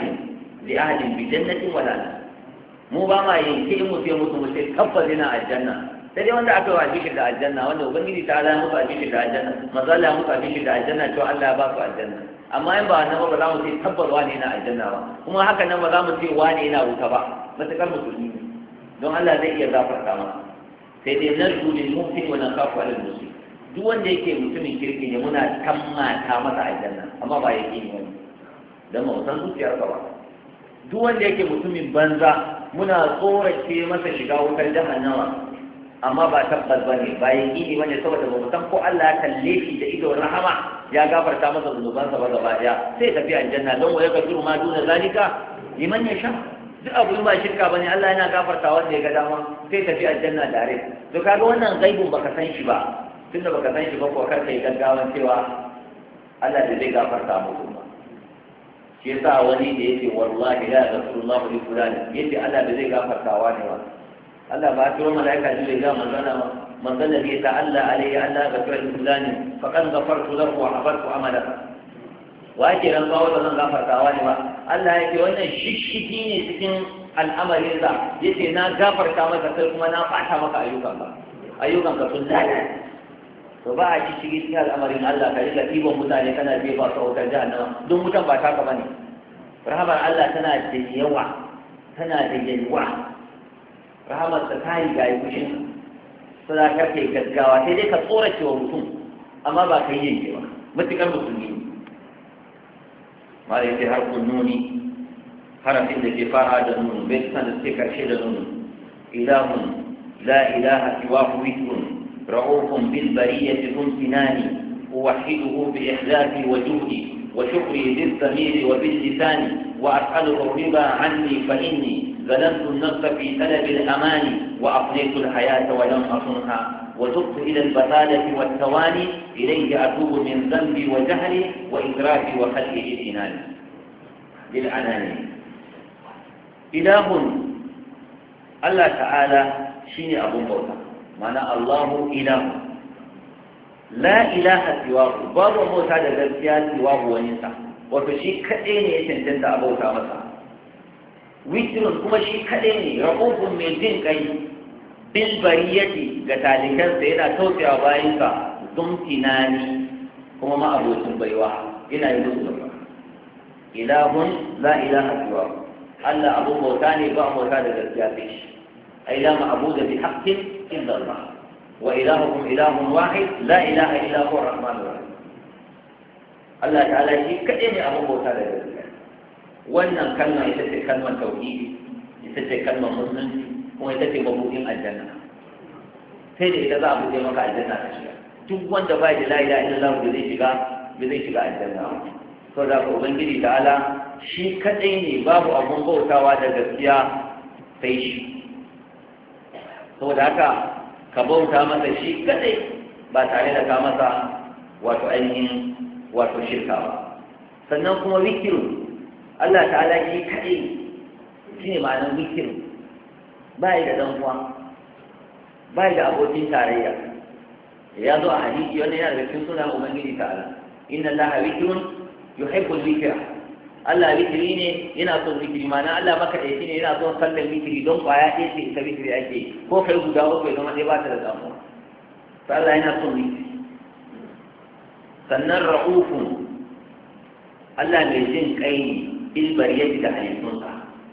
لأحد بجنة ولا لا مو بما ينكي مسي مسي كفر لنا الجنة sai wanda aka yi albishir da aljanna wanda ubangiji ta ala musu albishir da aljanna mazalla musu albishir da aljanna to Allah ya ba su aljanna amma in ba wannan ba za mu ce tabbas wani yana aljanna ba kuma haka nan ba za mu ce wani yana wuta ba matakar musulmi ne don Allah zai iya gafarta masa sai dai narju lil mu'min wa nakhafu al muslim duk wanda yake mutumin kirki ne muna tammata masa aljanna amma ba yake ne wani dan mu san zuciyar ka ba duk wanda yake mutumin banza muna tsorace masa shiga wutar jahannama amma ba tabbas bane bayan gini bane saboda ba mu san ko Allah ya kalle shi da ido rahama ya gafarta masa zunubansa ba gaba daya sai tafi aljanna don waye kafiru ma duna zalika liman yasha duk abu ba shirka bane Allah yana gafarta wanda ya ga dama sai tafi aljanna tare to kaga wannan gaibun baka san shi ba tunda baka san shi ba ko kar kai gaggawan cewa Allah da zai gafarta muku ba shi yasa wani da yake wallahi la yaghfirullahu li fulani yace Allah da zai gafarta wa ne wa Allah ba turo malaika ji ga manzana bi ta'alla alayhi Allah ghafara li fulani faqad ghafartu lahu wa habartu amalaka wa ake ran kawo da zan gafarta wa ne ba Allah yake wannan shishiki ne cikin al'amarin sa yace na gafarta maka sai kuma na fata maka ayyukanka sun lalace to ba a shishigi cikin al'amarin Allah ka rika ɗiban mutane kana je ba su wutar jahannama don wutan ba taka bane rahamar Allah tana da yawa tana da yalwa rahamar ta kai ga kushin sai ka kai gaggawa sai dai ka tsorace wa mutum amma ba kai yake ba mutukar musulmi ma da yake harkun nuni harafin da ke fara da nuni bai san da sai karshe da nuni ilahun la ilaha siwahu witrun رؤوف بالبرية ذو امتنان أوحده بإحداثي وجودي وشكري بالضمير وباللسان وأسأله الرضا عني فإني ظلمت النفس في طلب الأمان وأفنيت الحياة ولم أصنها وتبت إلى البطالة والتواني إليه أتوب من ذنبي وجهلي وإسرافي وخلقي للعنان إله الله تعالى شيني أبو بوتا معنى الله إله لا إله سواه بابا موسى دغسيا سواه ونسا وفشي كدين يتنتن أبوتا مسا witrun kuma shi kadai ne ra'ufun mai jin kai bil bariyati ga talikansa yana tausayawa bayansa zumtinani kuma ma abocin baiwa yana yi musu baiwa ilahun la ilaha illa Allah abu bauta ne ba bauta da gaskiya sai shi ai la ma'budu bi haqqin illa Allah wa ilahukum ilahun wahid la ilaha illa huwa ar-rahmanur rahim Allah ta'ala shi kadai ne abu bauta da gaskiya wannan kalma ita ce kalmar tauhidi ita ce kalmar musulunci kuma ita ce mabuɗin aljanna sai da ita za a buɗe maka aljanna ta shiga duk wanda ba da la ilaha illallah da zai shiga aljanna to da ka ubangiji ta'ala shi kadai ne babu abun bautawa da gaskiya sai shi saboda haka ka bauta masa shi kadai ba tare da ka masa wato ainihin wato shirka ba sannan kuma wikiru Allah ta'ala shi kadai shi ne ma'anar wikiru ba da dan uwa ba da abokin tarayya ya zo a hadisi wannan yana da cikin sunan ubangiji ta'ala inna allaha witrun yuhibbul witra Allah witri ne yana son witri ma'ana Allah maka dai ne yana son sallar witri don kwaya ɗaya ce ita witri ake ko kai guda uku don dai ba ta da damuwa to Allah yana son witri sannan ra'ufun Allah mai jin kai ne ilbar yadda da halittunsa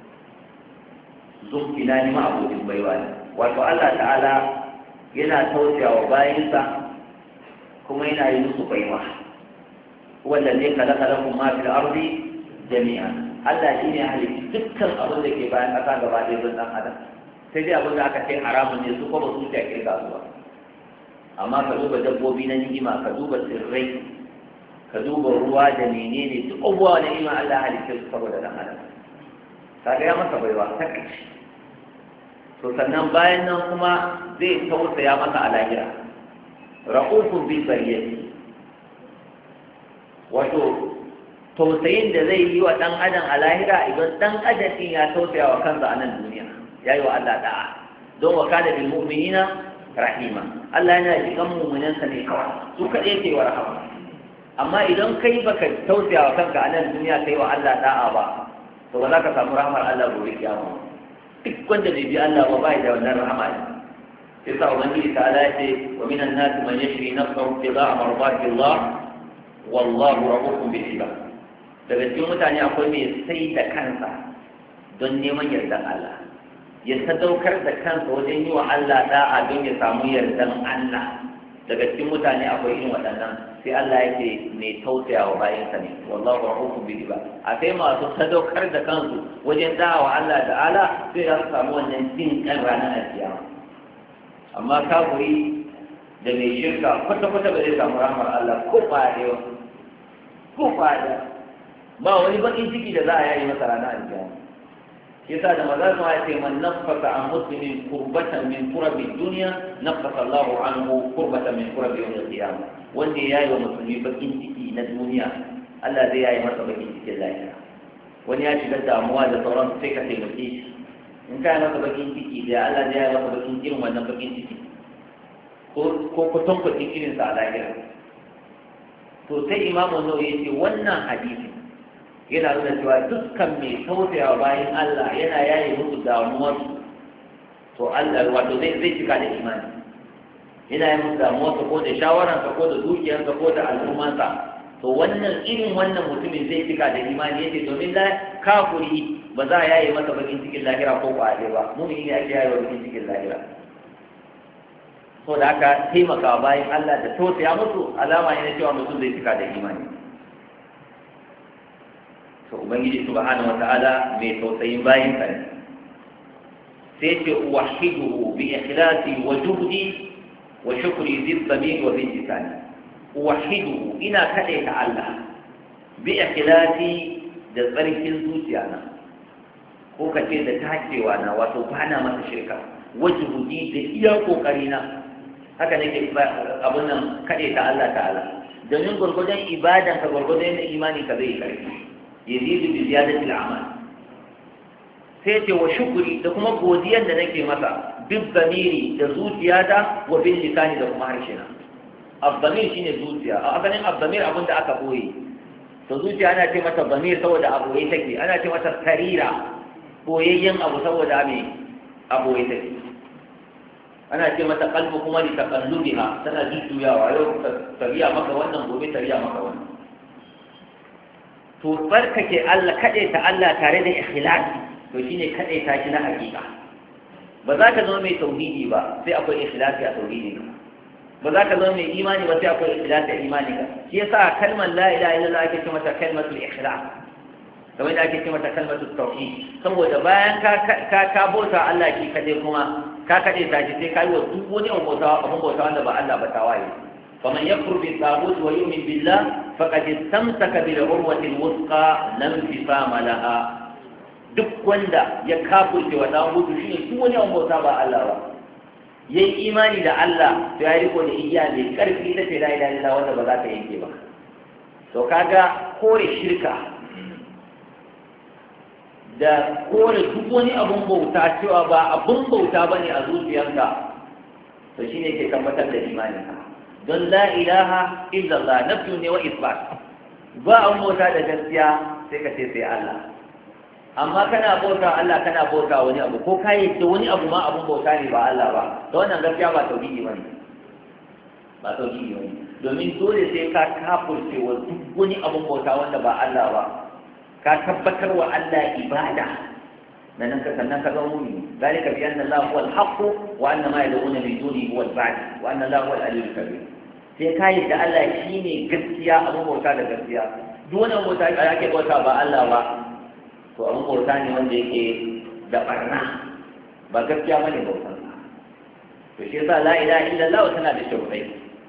zumfina ne ma abokin baiwa ne wato Allah ta'ala yana tausayawa bayansa kuma yana yi musu baiwa wanda zai kalaka lakum ma fil ardi jami'an Allah shine halitta dukkan abin da ke bayan ƙasa gaba ɗaya don ɗan adam sai dai abin da aka ce haramun ne su kuma su ta kirga su ba amma ka duba dabbobi na ni'ima ka duba tsirrai ka duba ruwa da menene duk abubuwa na ni'ima Allah halitta su saboda ɗan adam kaga ya masa baiwa ta ƙarshe to sannan bayan nan kuma zai tausaya masa a lahira ra'ufun bil bariyati wato tausayin da zai yi wa ɗan adam a lahira idan ɗan adam ɗin ya tausaya wa kansa a nan duniya ya yi wa Allah da'a don wa kana bil mu'minina rahima Allah yana jikan mu'minansa ne kawai su kaɗai ke wa rahama amma idan kai baka tausaya wa kanka a nan duniya kai wa Allah da'a ba to ba za ka samu rahmar Allah gobe kiyama duk wanda bai bi Allah ba bai da wannan rahama ne sai sa ubangiji ta ala ce wa minan nas man yashri nafsahu ibtigha'a mardati Allah wallahu rahufun bil ibad daga cikin mutane akwai mai sai da kansa don neman yardan Allah ya sadaukar da kansa wajen yi wa Allah da'a don ya samu yardan Allah daga cikin mutane akwai irin waɗannan sai Allah yake mai tausaya wa bayansa ne wallahu rahufun bil ibad a sai masu sadaukar da kansu wajen da'a wa Allah ta'ala sai za su samu wannan jin kan ranar alkiyama amma kafiri da mai shirka kwata-kwata ba zai samu rahmar Allah ko fadewa ko fada ba wani bakin ciki da za a yayi masa ranar alkiyama yasa da maza su ce man nafasa an muslimin kurbatan min kurabi duniya nafasa Allah anhu kurbatan min kurabi yawm al-qiyamah wanda ya yi wa musulmi bakin ciki na duniya Allah zai yayi masa bakin cikin lahira wani ya shiga damuwa da sauran sai ka taimake shi in ka yi masa bakin ciki da Allah zai yayi masa bakin irin wannan bakin ciki ko kutankwacin irinsa a lahira to sai imamu nawawi ya ce wannan hadisi yana nuna cewa dukkan mai tausayawa bayan Allah yana yaye musu damuwarsu to Allah wato zai cika da imani yana yaye musu damuwarsa ko da shawararsa ko da dukiyarsa ko da al'ummarsa to wannan irin wannan mutumin zai cika da imani yace domin la kafiri ba za a yaye masa bakin cikin lahira ko kwaɗe ba mu'mini ne ake yaye bakin cikin lahira so da aka taimaka bayan Allah da tausaya musu alama ne na cewa mutum zai cika da imani to ubangiji subhanahu wata'ala mai tausayin bayin sa ne sai ce uwahiduhu bi ikhlasi wa juhdi wa shukri bi dhamir wa bi lisani uwahiduhu ina kade ta Allah bi ikhlasi da tsarkin zuciya na ko kace da tacewa na wato bana masa shirka wa juhdi da iya kokari na haka nake abun nan kade ta Allah ta'ala domin gurgurdan ibadan ka gurgurdan imani ka zai karfi yazidu bi ziyadati al-amal sai ce wa shukri da kuma godiyar da nake masa bil zamiri da zuciyata wa bil lisani da kuma harshe na abdamir shine zuciya a asalin abdamir abin da aka boye to zuciya ana ce mata zamir saboda a boye take ana ce mata sarira boyayyen abu saboda me aboye take ana ce mata qalbu kuma li taqallubiha tana jujjuyawa yau tariya maka wannan gobe tariya maka wannan to barkake Allah kade ta Allah tare da ikhlasi to shine kade ta shi na hakika ba za ka zama mai tauhidi ba sai akwai ikhlasi a tauhidi ba za ka zama mai imani ba sai akwai ikhlasi a imani ka shi yasa kalmar la ilaha illallah ake ce mata kalmatul ikhlas kamar da ake ce mata kalmatul tauhid saboda bayan ka bauta Allah shi kade kuma ka kade ta shi sai kai wa duk wani abun bauta wanda ba Allah ba tawaye faman yakfur bi taghut wa yu'min billah faqad istamsaka bil urwati al wuthqa lam fisama laha duk wanda ya kafirce wa taghut shi duk wani abun bauta ba Allah ba yayi imani da Allah to ya riko da igiya mai karfi ta ce la ilaha illallah wanda ba za ta yanke ba to kaga kore shirka da kore duk wani abun bauta cewa ba abun bauta bane a zuciyarka to shine ke tabbatar da imaninka don la ilaha illallah nafyu ne wa isbat ba an bauta da gaskiya sai ka ce sai Allah amma kana bauta Allah kana bauta wani abu ko kai da wani abu ma abun bauta ne ba Allah ba to wannan gaskiya ba tauhidi bane ba tauhidi bane domin dole sai ka kafurce wa duk wani abun bauta wanda ba Allah ba ka tabbatar wa Allah ibada nan ka sannan ka zama mu'mini zalika bi anna Allah huwa al-haqq wa anna ma yad'una min dunihi huwa al-batil wa anna Allah huwa al-aliyyul kabir sai ka yi da Allah shine gaskiya abun bauta da gaskiya duk wani bauta da ake bauta ba Allah ba to abun bauta ne wanda yake da barna ba gaskiya bane bautan to shi yasa la ilaha illallah tana da shauƙai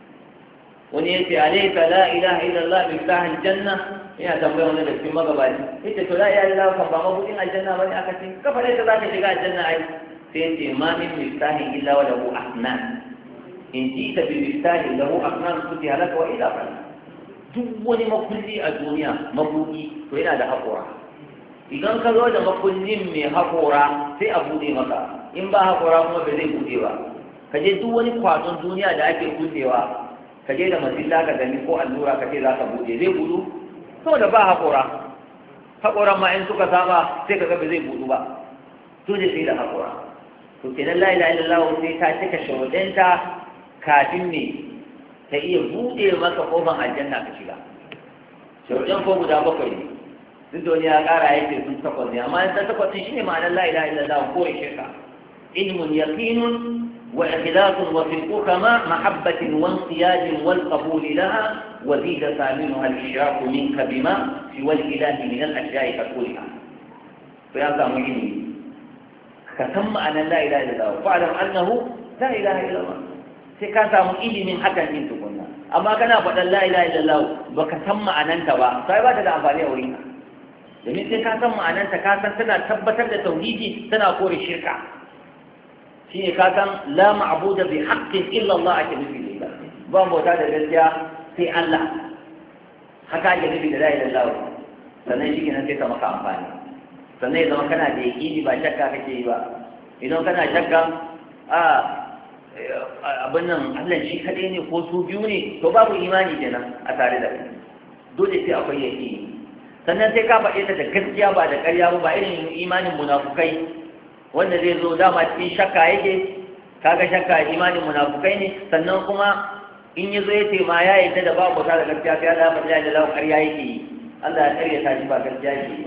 wani yace alayka la ilaha illallah miftahul janna ina tambaya wani da cikin magabaci ita to la ilaha illallah kan ba mabudin aljanna bane aka ce kafa ne da zaka shiga aljanna ai sai yace ma min miftahin illa wa lahu ahnan in jita bi miftahin lahu ahnan kuti halaka wa ila fal duk wani makulli a duniya mabudi to yana da haƙora idan ka zo da makullin mai haƙora sai a bude maka in ba haƙora kuma bai zai bude ba ka je duk wani kwazon duniya da ake budewa ka je da masilla ka gani ko allura ka ce za ka bude zai budu saboda ba haƙora haƙoran ma in suka saba sai ka ga ba zai budu ba dole sai da haƙora to kenan la ilaha illallah sai ta cika sharuɗinta kafin ne ta iya buɗe maka kofar aljanna ka shiga sharuɗin ko guda bakwai ne duk da wani ya ƙara yake sun takwas ne amma ta takwas ɗin shine ma'anar la ilaha illallah ko shirka ilmun yaqinun wa ikhlasun wa sidquka ma mahabbatin wa inqiyadin wal qabul laha wa zida saminuha al-ishraku minka bima fi wal ilahi min al-ashya'i kulliha to ya samu ilimi ka san ma'anar la ilaha illallah fa'lam annahu la ilaha illallah sai ka samu ilimin hakan din tukunna amma kana faɗan la ilaha illallah baka san ma'ananta ba sai ba ta da amfani a wurinka domin sai ka san ma'ananta ka san tana tabbatar da tauhidi tana kore shirka shine ka san la ma'budu bi haqqin illa Allah ake nufi da ba bauta da gaskiya sai Allah haka ake nufi da la ilaha illallah sannan shi kenan sai ka maka amfani sannan ya zama kana da yaƙini ba shakka kake yi ba idan kana shakka abin nan Allah shi kaɗai ne ko su biyu ne to babu imani kenan a tare da kai dole sai akwai yaƙini sannan sai ka faɗe ta da gaskiya ba da ƙarya ba irin imanin munafukai wanda zai zo dama cikin shakka yake kaga shakka imanin munafukai ne sannan kuma in ya zo ya ce ma ya yarda da babu ta da gaskiya sai Allah ya faɗi da lawan ƙarya yake yi Allah ya ƙarya ta shi ba gaskiya yake yi ba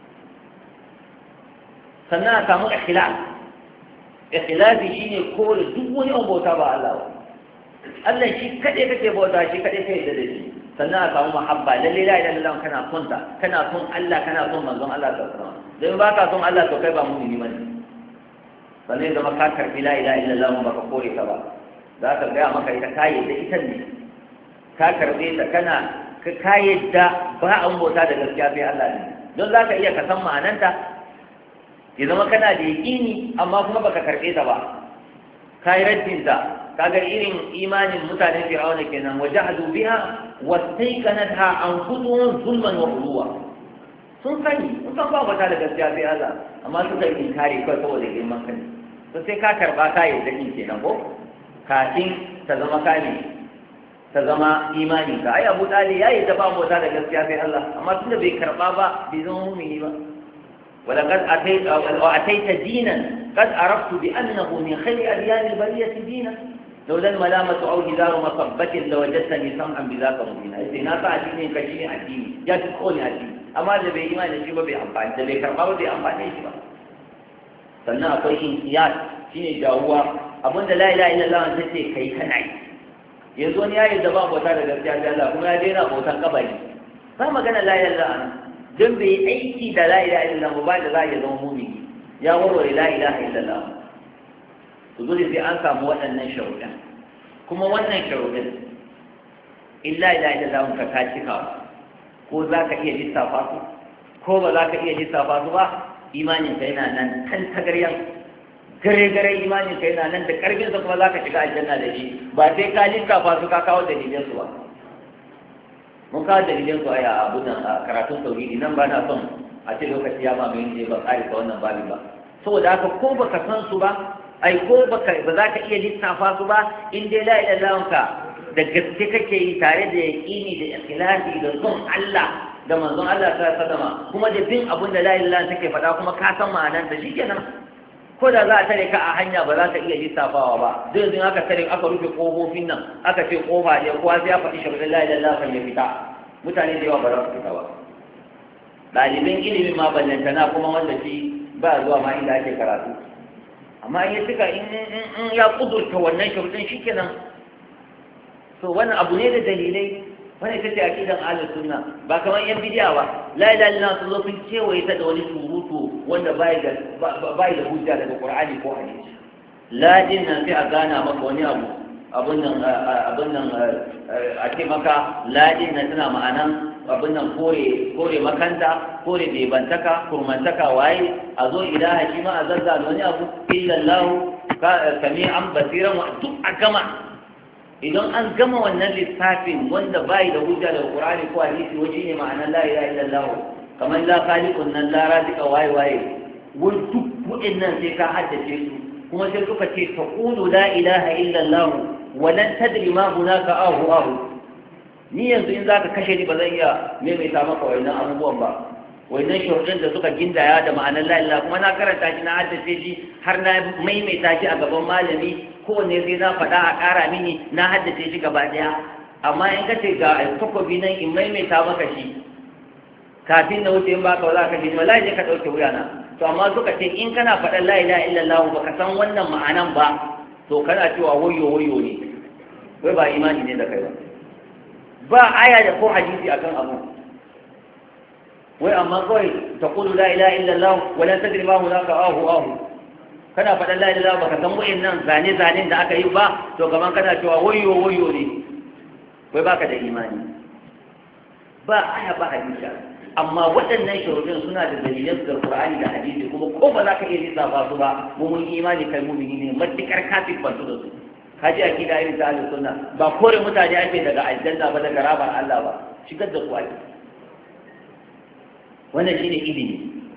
sannan a samu ikhlas ikhlasi shine kore duk wani abu bauta ba Allah ba Allah shi kaɗai kake bauta shi kaɗai kai da shi sannan a samu mahabba lalle la ilaha illallah kana son ta kana son Allah kana son manzon Allah sallallahu alaihi wasallam dan ba ka son Allah to kai ba mu'mini bane sannan zama ka karbi la ilaha illallah ba ka kore ta ba za ka ga maka ita kai da ita ne ka karbe ta kana ka kai da ba an bauta da gaskiya sai Allah ne don za ka iya ka san ma'ananta ya zama kana da yaƙini amma kuma baka karbe ta ba kai raddin ta kaga irin imanin mutanen fir'auna kenan wajahadu biha wastaykanatha anfusuhum zulman wa uluwa sun sani sun san ba da gaskiya sai Allah amma suka yi inkari kai saboda girman kai to sai ka karba ka yi dake kenan ko kafin ta zama kani ta zama imani ka ai Abu Talib yayi da ba mota da gaskiya sai Allah amma tunda bai karba ba bai zama mu'mini ba ولقد أتيت دينا قد عرفت بأنه من خير أديان البرية دينا لولا الملامة أو جدار مصبة لوجدتني سمعا بذاك مبينا إذا نافع ديني كشيني الدين يا تدخلني الدين أما إذا بإيمان الشيء بأنفعني إذا بكرقه بأنفعني الشيء sannan akwai inkiyar shine jawuwa abinda la ilaha illallah sai ce kai kana yi yanzu wani yayi da ba bauta da gaskiya da Allah kuma ya daina bautan kabari ba magana la ilaha illallah dan bai aiki da la ilaha illallah ba da za ya zama mu'mini ya warware la ilaha illallah to dole sai an samu waɗannan sharuɗan kuma wannan sharuɗan illa ilaha illallah ka cika ko za ka iya lissafa su ko ba za ka iya lissafa su ba imanin ka yana nan kan tagaryan gare imanin ka yana nan da karfin sa kuma zaka shiga aljanna da shi ba sai ka lissafa su ka kawo dalilan su ba mun kawo dalilan su a abun nan a karatun tauhidi nan ba na son a ce lokaci ya ba mai ne ba tsari ka wannan babin ba saboda haka ko baka san su ba ai ko ba za ka iya lissafa su ba in dai la ilaha illallah da gaske kake yi tare da yaqini da ikhlasi da son Allah da manzon Allah ta sadama kuma da bin abin da la ilaha take faɗa kuma ka san ma'anar da shikenan ko da za a tare ka a hanya ba za ka iya lissafawa ba zai zin aka tare aka rufe kofofin nan aka ce kofa ne kowa sai ya faɗi sharuɗin la ilaha kan ya fita mutane da yawa ba za su fita ba ɗalibin ilimin ma ballantana kuma wanda shi ba zuwa ma inda ake karatu amma in ya cika in ya kudurta wannan sharuɗin shikenan so wannan abu ne da dalilai wani ita ce aqidan ahlus sunna ba kamar yan bidiya ba la ilaha illallah sun zo sun kewaye ta da wani surutu wanda bai da hujja daga qur'ani ko hadisi la din nan sai a gana maka wani abu abun nan a ce maka la din nan tana ma'anan abun nan kore makanta kore bebantaka kurmantaka waye a zo ilaha shi ma a zazza wani abu illallahu sami'an basiran duk a gama idan an gama wannan lissafin wanda bai da hujja da Qur'ani ko hadisi waje ne ma'anar la ilaha illallah kamar la khaliqun nan la raziqa waye wai duk wa'annan sai ka haddace su kuma sai suka ce taqulu la ilaha illallah wa lan tadri ma hunaka ahu ni yanzu in zaka kashe ni ba zan iya maimaita maka wannan abubuwan ba wannan shurdin da suka gindaya da ma'anar la ilaha kuma na karanta shi na haddace shi har na maimaita shi a gaban malami kowanne sai na faɗa a ƙara mini na haddace shi gaba ɗaya amma in ka ce ga takobi nan in maimaita maka shi kafin na wuce in baka ba za ka ji wallahi je ka ɗauke wuyana to amma suka ce in kana faɗan la ilaha illallah ba ka san wannan ma'anan ba to kana cewa wayo ne wai ba imani ne da kai ba aya da ko hadisi akan abu wai amma kawai taqulu la ilaha illallah wa la tadri ma hunaka ahu kana faɗan la ilaha baka san wa'annan zane-zanen da aka yi ba to kaman kana cewa wayo ne wai baka da imani ba aya ba hadisi amma waɗannan shuruɗin suna da dalilan da Qur'ani da hadisi kuma ko ba za ka iya lissafa su ba mu mun imani kai mu'mini ne matukar kafin bantu da su kaji akida irin ta ahlus sunna ba kore mutane ake daga aljanna ba daga rabar Allah ba shigar da su ake wannan shine ilimi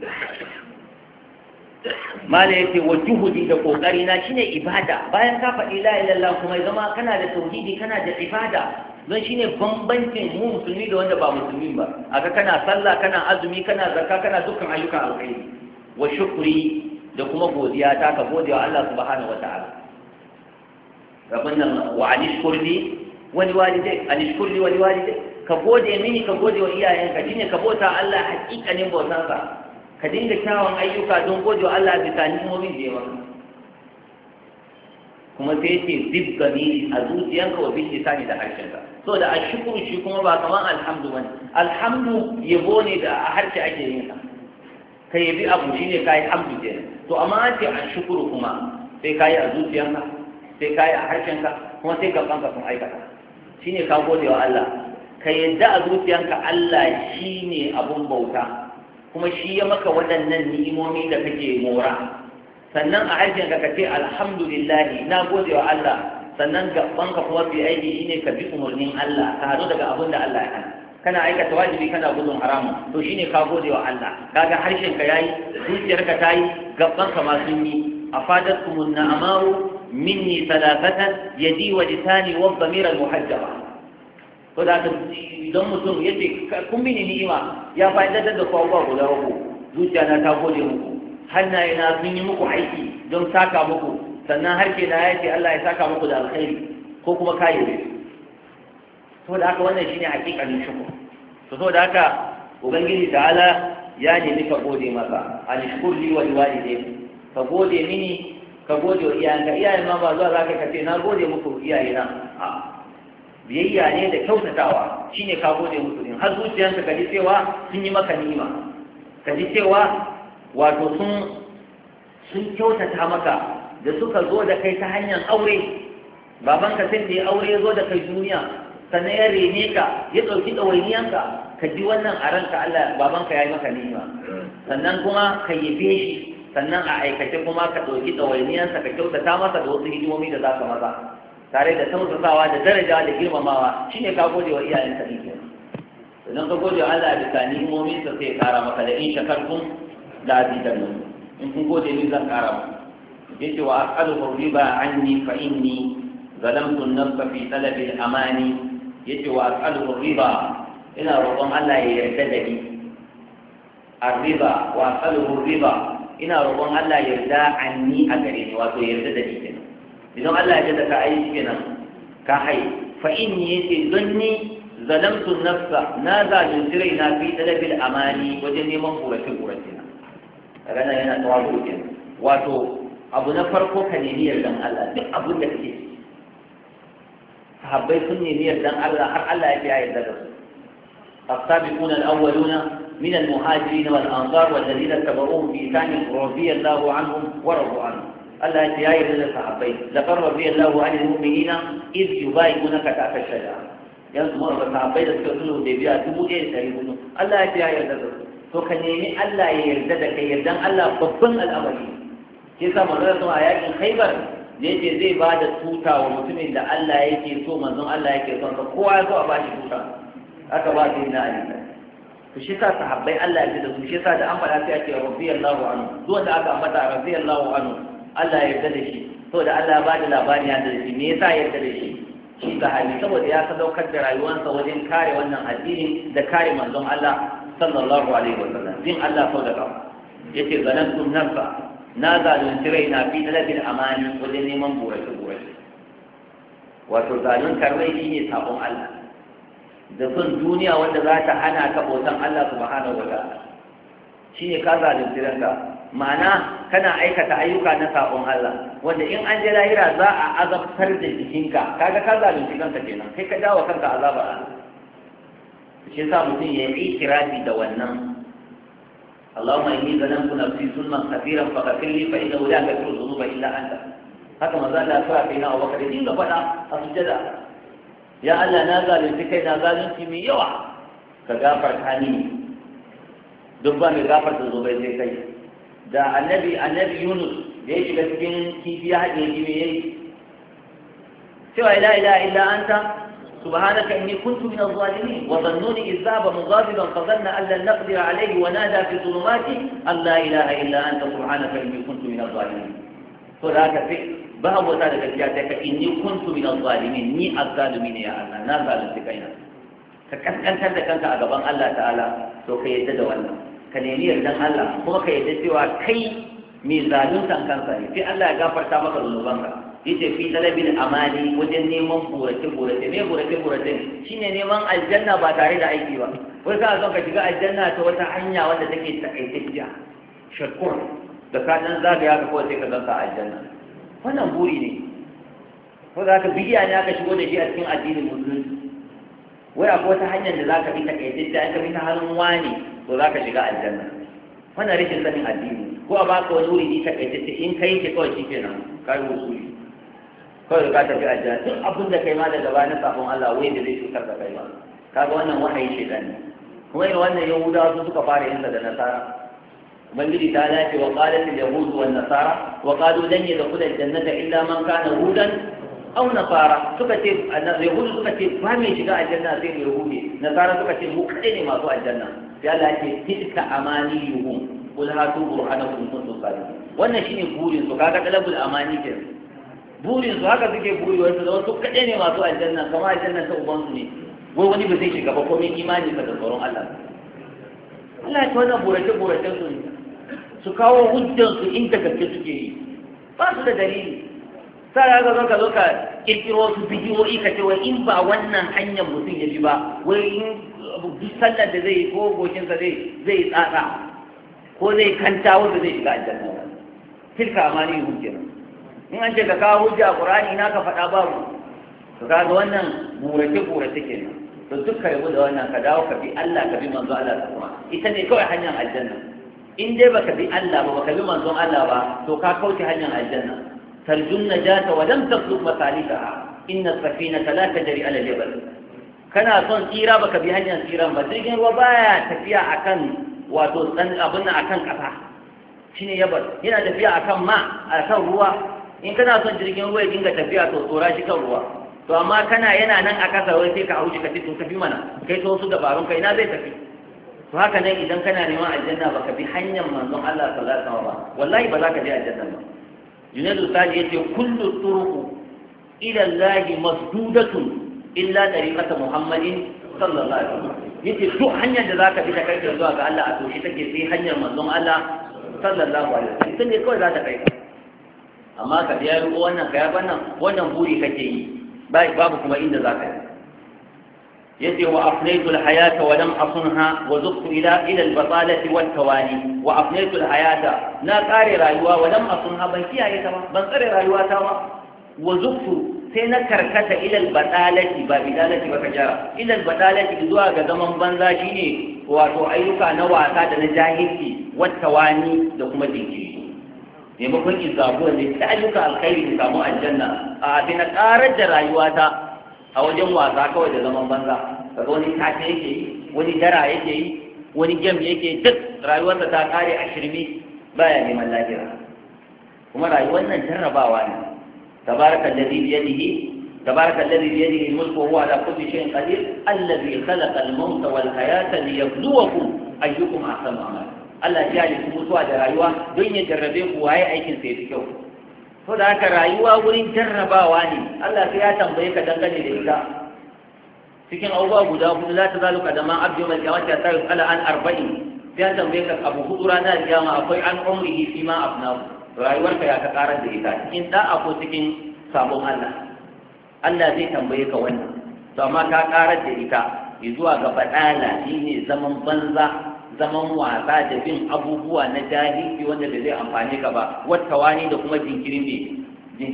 mala yake wa juhudi da kokari na shine ibada bayan ka faɗi la ilaha illallah kuma zama kana da tauhidi kana da ibada don shine bambancin mu musulmi da wanda ba musulmi ba aka kana sallah kana azumi kana zakka kana dukkan ayyukan alkhairi wa shukri da kuma godiya ta ka gode wa Allah subhanahu wataala rabban nan wa anishkurli wa liwalidayk anishkurli wa liwalidayk ka gode mini ka gode wa iyayenka shine ka bauta Allah hakikanin bautansa ka dinga kyawun ayyuka don gode wa Allah bisa ni'imomin da yawa kuma sai ce zib gani a zuciyanka wa bin lisani da harshenka so da ashkuru shi kuma ba kaman alhamdu bane alhamdu yabo ne da a harshe ake yin sa ka yabi abu shine kai hamdu kenan to amma an ce ashkuru kuma sai kai a zuciyanka sai kai a harshenka kuma sai gabanka sun aikata shine ka gode wa Allah ka yadda a zuciyanka Allah shine abun bauta kuma shi ya maka waɗannan ni'imomi da kake mora sannan a harshen ka ce alhamdulillah na gode wa Allah sannan gaban ka kuma bi aiki shine ka bi umarnin Allah ka hado daga abin da Allah ya hana kana aikata wajibi kana gudun haramu to shine ka gode wa Allah kaga harshen ka yayi zuciyar ka tayi gaban ka ma sun yi afadatkum an-na'amaru minni thalathatan yadi wa lisani wa dhamir al-muhajjaba ko da idan mutum yace kun mini ni'ima ya fa'idatar da kowa guda uku zuciya na ta gode muku, hannaye na sun yi muku aiki don saka muku, sannan harshe na ya ce Allah ya saka muku da alkhairi ko kuma kayi. saboda haka wannan shine hakikalin shukr. to saboda haka ubangiji ta'ala ya nemi ka gode masa, alishkur li wa liwalidayk, ka gode mini, ka gode wa iyayenka. Iyayen ma ba zuwa zaka kace na gode muku iyayena, a biyayya ne da kyautatawa shine ka gode musu din, har zuciyanka ka ji cewa sun yi maka ni'ima, ka ji cewa wato sun kyautata maka da suka zo da kai ta hanyar aure. Babanka sai da ya aure ya zo da kai duniya, sannan ya rene ka, ya ɗauki ɗawainiyanka, ka ji wannan a ranka Allah babanka ya yi maka ni'ima. Sannan kuma ka yabe shi, sannan a aikace kuma ka ɗauki ɗawainiyansa ka kyautata masa da wasu hidimomi da za ka masa, tare da tausasawa da daraja da girmamawa, shine ka gode wa iyayenka ne kenan. Idan ka gode wa Allah bisa ni'imominsa sai ya kara maka, da in shakartum la azidannakum, in kun gode ni zan kara maka. yace wa as'aluhu riba anni fa inni zalamtu an-nafsa fi talab al-amani. yace wa as'aluhu riba, ina roƙon Allah ya yarda da ni. Ar-riba wa as'aluhu riba, ina roƙon Allah ya yarda anni a gare ni, wato yarda da ni kenan. idan Allah ya yarda ka aiki kenan ka hai. fa inni yace don ni zalamtu an-nafsa, na zalunci raina fi talab al-amani, wajen neman burace na. kaga nan yana tawazu kenan, wato abu na farko ka nemi yardan Allah duk abin da kake. sahabbai sun nemi yardan Allah har Allah ya yarda da su. as-sabiquna al-awwaluna min al-muhajirin wal-ansar wal-ladina tabi'uhum bi ihsan radiyallahu anhum wa radu anhum. Allah ya yarda da sahabbai. laqad radiyallahu 'anil mu'minina id yubayyi'unaka tahta ash-shajara. yanzu mu ga sahabbai da suka sulhu da biya 1400. Allah ya yarda da su. to ka nemi Allah ya yarda da kai, yardan Allah babban al'amari. shi yasa manzon Allah a yakin Khaibar da yake zai ba da tuta wa mutumin da Allah yake so, manzon Allah yake son sa, kowa ya so a ba shi tuta, aka ba shi na Ali. to shi yasa sahabbai Allah ya yarda da su. shi yasa da an faɗa sai ake radiyallahu anhu, duk wanda aka ambata radiyallahu anhu Allah ya yarda da shi, saboda Allah ya ba da labari ya yarda da shi. me yasa ya yarda da shi? shi sahabi saboda ya sadaukar da rayuwarsa wajen kare wannan addini da kare manzon Allah sallallahu alaihi wa sallam. din Allah sau da kafa yace zanantum nafsa, na zalunci raina fi talabil amani, wajen neman burace. wato zaluntar rai shine sabon Allah da son duniya wanda za ta hana ka bautan Allah subhanahu wa ta'ala, shine ka zalunci ranka. ma'ana kana aikata ayyuka na sabon Allah wanda in an je lahira za a azabtar da jikinka, kaga ka zalunci kanka kenan, kai ka dawo kanka azabar Allah. shi yasa mutum ya yi ikirafi da wannan. اللهم إني ظلمت نفسي ظلما كثيرا فاغفر لي فإنه لا يغفر الذنوب إلا أنت. haka manzo Allah ya fara kaina Abu Bakar din da fada a sujada, ya Allah na zalunci kai na zalunci mai yawa, ka gafarta ni. duk ba mai gafarta zubai sai kai. da annabi Yunus da ya shiga cikin kifi ya haɗe shi me yayi? cewa la ilaha illa anta سبحانك إني كنت من الظالمين وظنوني إذ ذهب مغاضبا فظن أن لن نقدر عليه ونادى في الظلمات أن لا إله إلا أنت سبحانك إني كنت من الظالمين. فذاك في باب وذلك جاءتك إني كنت من الظالمين، ني الظالمين يا الله نا ظالم تكينا. كأن كنت أجابان الله تعالى سو كي يتدو الله كنيني يردن الله هو كي يتدوى كي ميزانون كان في الله يغفر تامك الذنوبانك. yace fi talabil amani, wajen neman burace. me burace shine neman aljanna ba tare da aiki ba. wai ka son ka shiga aljanna ta wata hanya wanda take takaitacciya, shakkur da ka dan zagaya ka kawai sai ka zanka aljanna. wannan buri ne, ko za ka bidiya ne aka shigo da shi a cikin addinin musulunci. wai akwai wata hanyar da za ka bi takaitacciya, in ka bi ta hannun wani to za ka shiga aljanna. wannan rashin sanin addini. ko a baka wani wuri takaitacce, in ka yi ke kawai shi kenan ka yi usuli, kawai ka tafi aljanna. duk abin da kai ma da gaba na sabon Allah wai da zai cutar da kai ba, kaga wannan wahayi shedan ne. kuma yin wannan yahudawa su suka fara yin sa da nasara. ubangiji ta lafi wa qalat al-yahud wa an-nasara wa qalu lan yadkhula al-jannata illa man kana hudan aw nasara. suka ce yahudu suka ce ba mai shiga aljanna sai yahudi, nasara suka ce mu kadai ne masu aljanna. sai Allah ya ce tilka amaniyuhum qul hatu burhanakum kuntum sadiqin. wannan shine burin su, kaga talabul amani kenan. burin su haka suke buri wasu da wasu kaɗai ne masu aljanna, kama aljanna ta ubansu ne. wai wani ba zai shiga ba komai imani ka da tsoron Allah. Allah ya wannan burace su ne su kawo hujjan su inda gaske suke yi ba su da dalili sai ka zo ka kirkiro su bidiyoyi ka ce wai in ba wannan hanyar mutum ya bi ba wai in duk sallar da zai yi ko gokinsa zai tsatsa ko zai kanta wanda zai shiga aljanna tilka amani hujja in an ce ka kawo hujja a Qur'ani na ka faɗa babu to kaga wannan burace kenan to duk ka yabo da wannan ka dawo ka bi Allah ka bi manzo Allah ta kuma ita ne kawai hanyar aljanna in dai baka bi Allah ba baka bi manzo Allah ba to ka kauce hanyar aljanna tarjun najata wa lam tasluk masalikaha inna as-safinata la tajri ala al-jabal kana son tsira baka bi hanyar tsiran ba jirgin ruwa baya tafiya akan wato san abin nan akan kasa shine yabal yana tafiya akan ruwa in kana son jirgin ruwa ya dinga tafiya to tsora shi kan ruwa to amma yana nan a kasa wai sai ka hauji ka to tafi mana kai to wasu dabarun kai na zai tafi to haka nan idan kana neman aljanna baka bi hanyar manzon Allah sallallahu alaihi wasallam ba wallahi ba za ka je aljanna ba Junaidu Sani yace kullu turuqu ila Allah masdudatun illa tariqata Muhammadin sallallahu alaihi wasallam yace duk hanyar da zaka bi ta kai zuwa ga Allah a to shi take sai hanyar manzon Allah sallallahu alaihi wasallam ita ne kawai za ta kai amma ka biya ruwa wannan ka ya wannan buri kake yi babu kuma inda za ka yi yace wa afnaytu alhayata wa lam asunha wa zuqtu ila albatalati wat tawani wa afnaytu alhayata na kare rayuwa wa lam asunha ban kiyaye ta ba ban tsare rayuwa ta ba wa zuqtu sai na karkata ila albatalati ba bidalati ba kajara ila albatalati zuwa ga zaman banza shine wato ayyuka na wasa da na jahilci wat tawani da kuma jinkiri maimakon in zabuwa ne ta ayyuka alkhairi da samu aljanna a sai na karar da rayuwata a wajen wasa kawai da zaman banza kaga wani tace yake yi wani dara yake yi wani gem yake duk rayuwarsa ta kare a shirme baya neman lahira kuma rayuwar nan jarrabawa ne tabarakallazi biyadihi mulku wa huwa ala kulli shay'in qadir allazi khalaqa al-mauta wal hayata liyabluwakum ayyukum ahsanu amala Allah ya yi mutuwa da rayuwa don ya jarrabe ku waye aikin sa yafi kyau to da haka rayuwa wurin jarrabawa ne Allah sai ya tambaye ka dangane da ita cikin abubuwa guda hudu la tazalu qadama abdu mal qiyamati ta yusala an arba'in sai ya tambaye ka abu hudu ranar kiyama akwai an umrihi fi ma afnahu rayuwarka ya ka karar da ita cikin da ko cikin sabon Allah Allah zai tambaye ka wannan to amma ka karar da ita zuwa ga fadala shine zaman banza zaman wasa da bin abubuwa na jahilci wanda da zai amfani ka ba wata wani da kuma jinkirin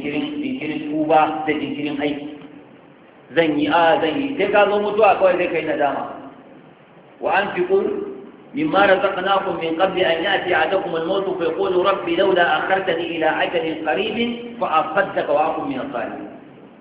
tuba da jinkirin aiki zan yi sai ka zo mutuwa kawai zai kai nadama wa an fi kun mimma razaqnakum min qabli an ya'ti ahadakum al-maut fa yaqulu rabbi lawla akhartani ila ajalin qaribin fa asaddaqa wa akun min as-salihin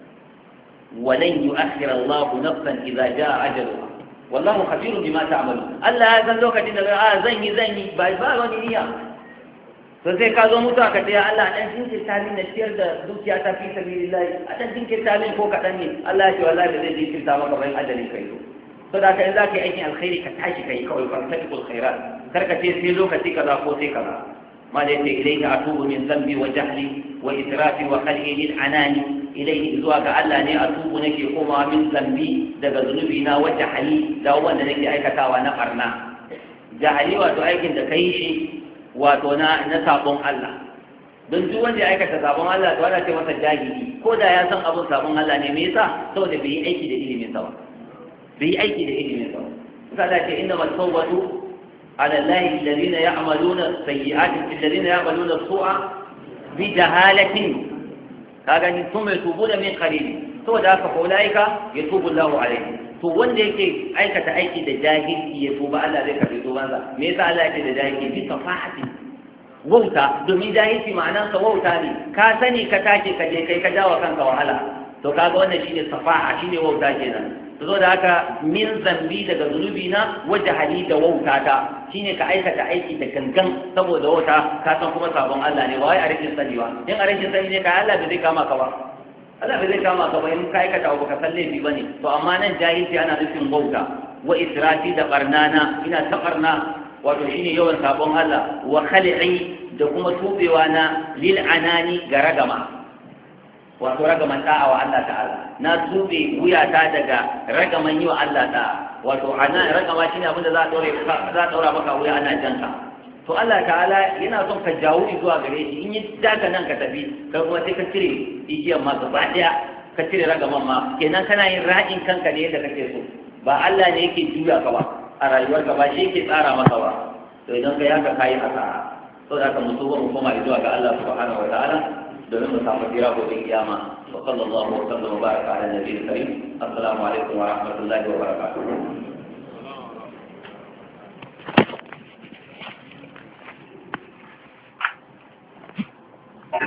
wa lan yu'akhkhira Allahu nafsan idha jaa ajaluha wallahu khabirun bima ta'malun Allah ya san lokacin da zan yi ba wani niyya to sai ka zo mutuwa ka ce ya Allah dan jinkirta min na ciyar da dukiya ta fi sabilillah a dan jinkirta min ko kadan ne Allah ya ce wallahi da zai jinkirta maka bayan ajalin kai to da ka in zaka yi aikin alkhairi ka tashi kai kawai farkul khairat kar ka ce sai lokaci kaza ko sai kaza ma da yake ilayhi atubu min dhanbi wa jahli wa israfi wa khalqi lil anani ilaihi zuwa ga Allah ne a tubu nake komawa min zambi daga zunubi na wa jahali da wanda nake aikatawa na barna jahali wato aikin da kai shi wato na sabon Allah don duk wanda ya aikata sabon Allah to ana ce masa jahili ko da ya san abun sabon Allah ne me yasa saboda bai yi aiki da ilimin sa ba misali ce inna at-tawbatu ala allahi alladhina ya'maluna sayyi'ati alladhina ya'maluna as-su'a bi jahalatin kaga ni kuma tubu da min qarib to da haka faulaika yatubu Allahu alaihi to wanda yake aikata aiki da jahilci ya tuba Allah zai karbi tubansa me yasa Allah yake da jahilci bi tafahati wauta domin jahilci ma'anar sa wauta ne ka sani ka take ka je kai ka dawo kanka wahala to kaga wannan shine safaha shine wauta kenan to da haka min zambi daga zunubi na wajhali da wauta ta shine ka aikata aiki da gangan saboda wauta ka san kuma sabon Allah ne wai a rikin sani ba in a rikin sani ne ka Allah bai zai kama ka ba Allah bai zai kama ka ba in ka aikata abu ka san laifi bane to amma nan jahilci ana nufin wauta wa israfi da barnana ina ta barna wato shine yawan sabon Allah wa khali'i da kuma tubewa na lil anani ga ragama wato ragaman da'a wa Allah ta'ala na tube wuyata daga ragaman yi wa Allah da'a wato ana ragama shine abin da za a daura maka wuya ana janka to Allah ta'ala yana son ka jawo zuwa gare shi in yi daga nan ka tafi kai kuma sai ka cire igiyar ma gaba daya ka cire ragaman ma kenan kana yin ra'in kanka ne yadda kake so ba Allah ne yake juya ka ba a rayuwar ka ba shi yake tsara maka ba to idan ka yaka kayi asara to da ka mutu mu koma zuwa ga Allah subhanahu wa ta'ala domin mu samu tsira gobe kiyama wa sallallahu wa sallam wa baraka ala nabiyil karim assalamu alaikum wa rahmatullahi wa barakatuh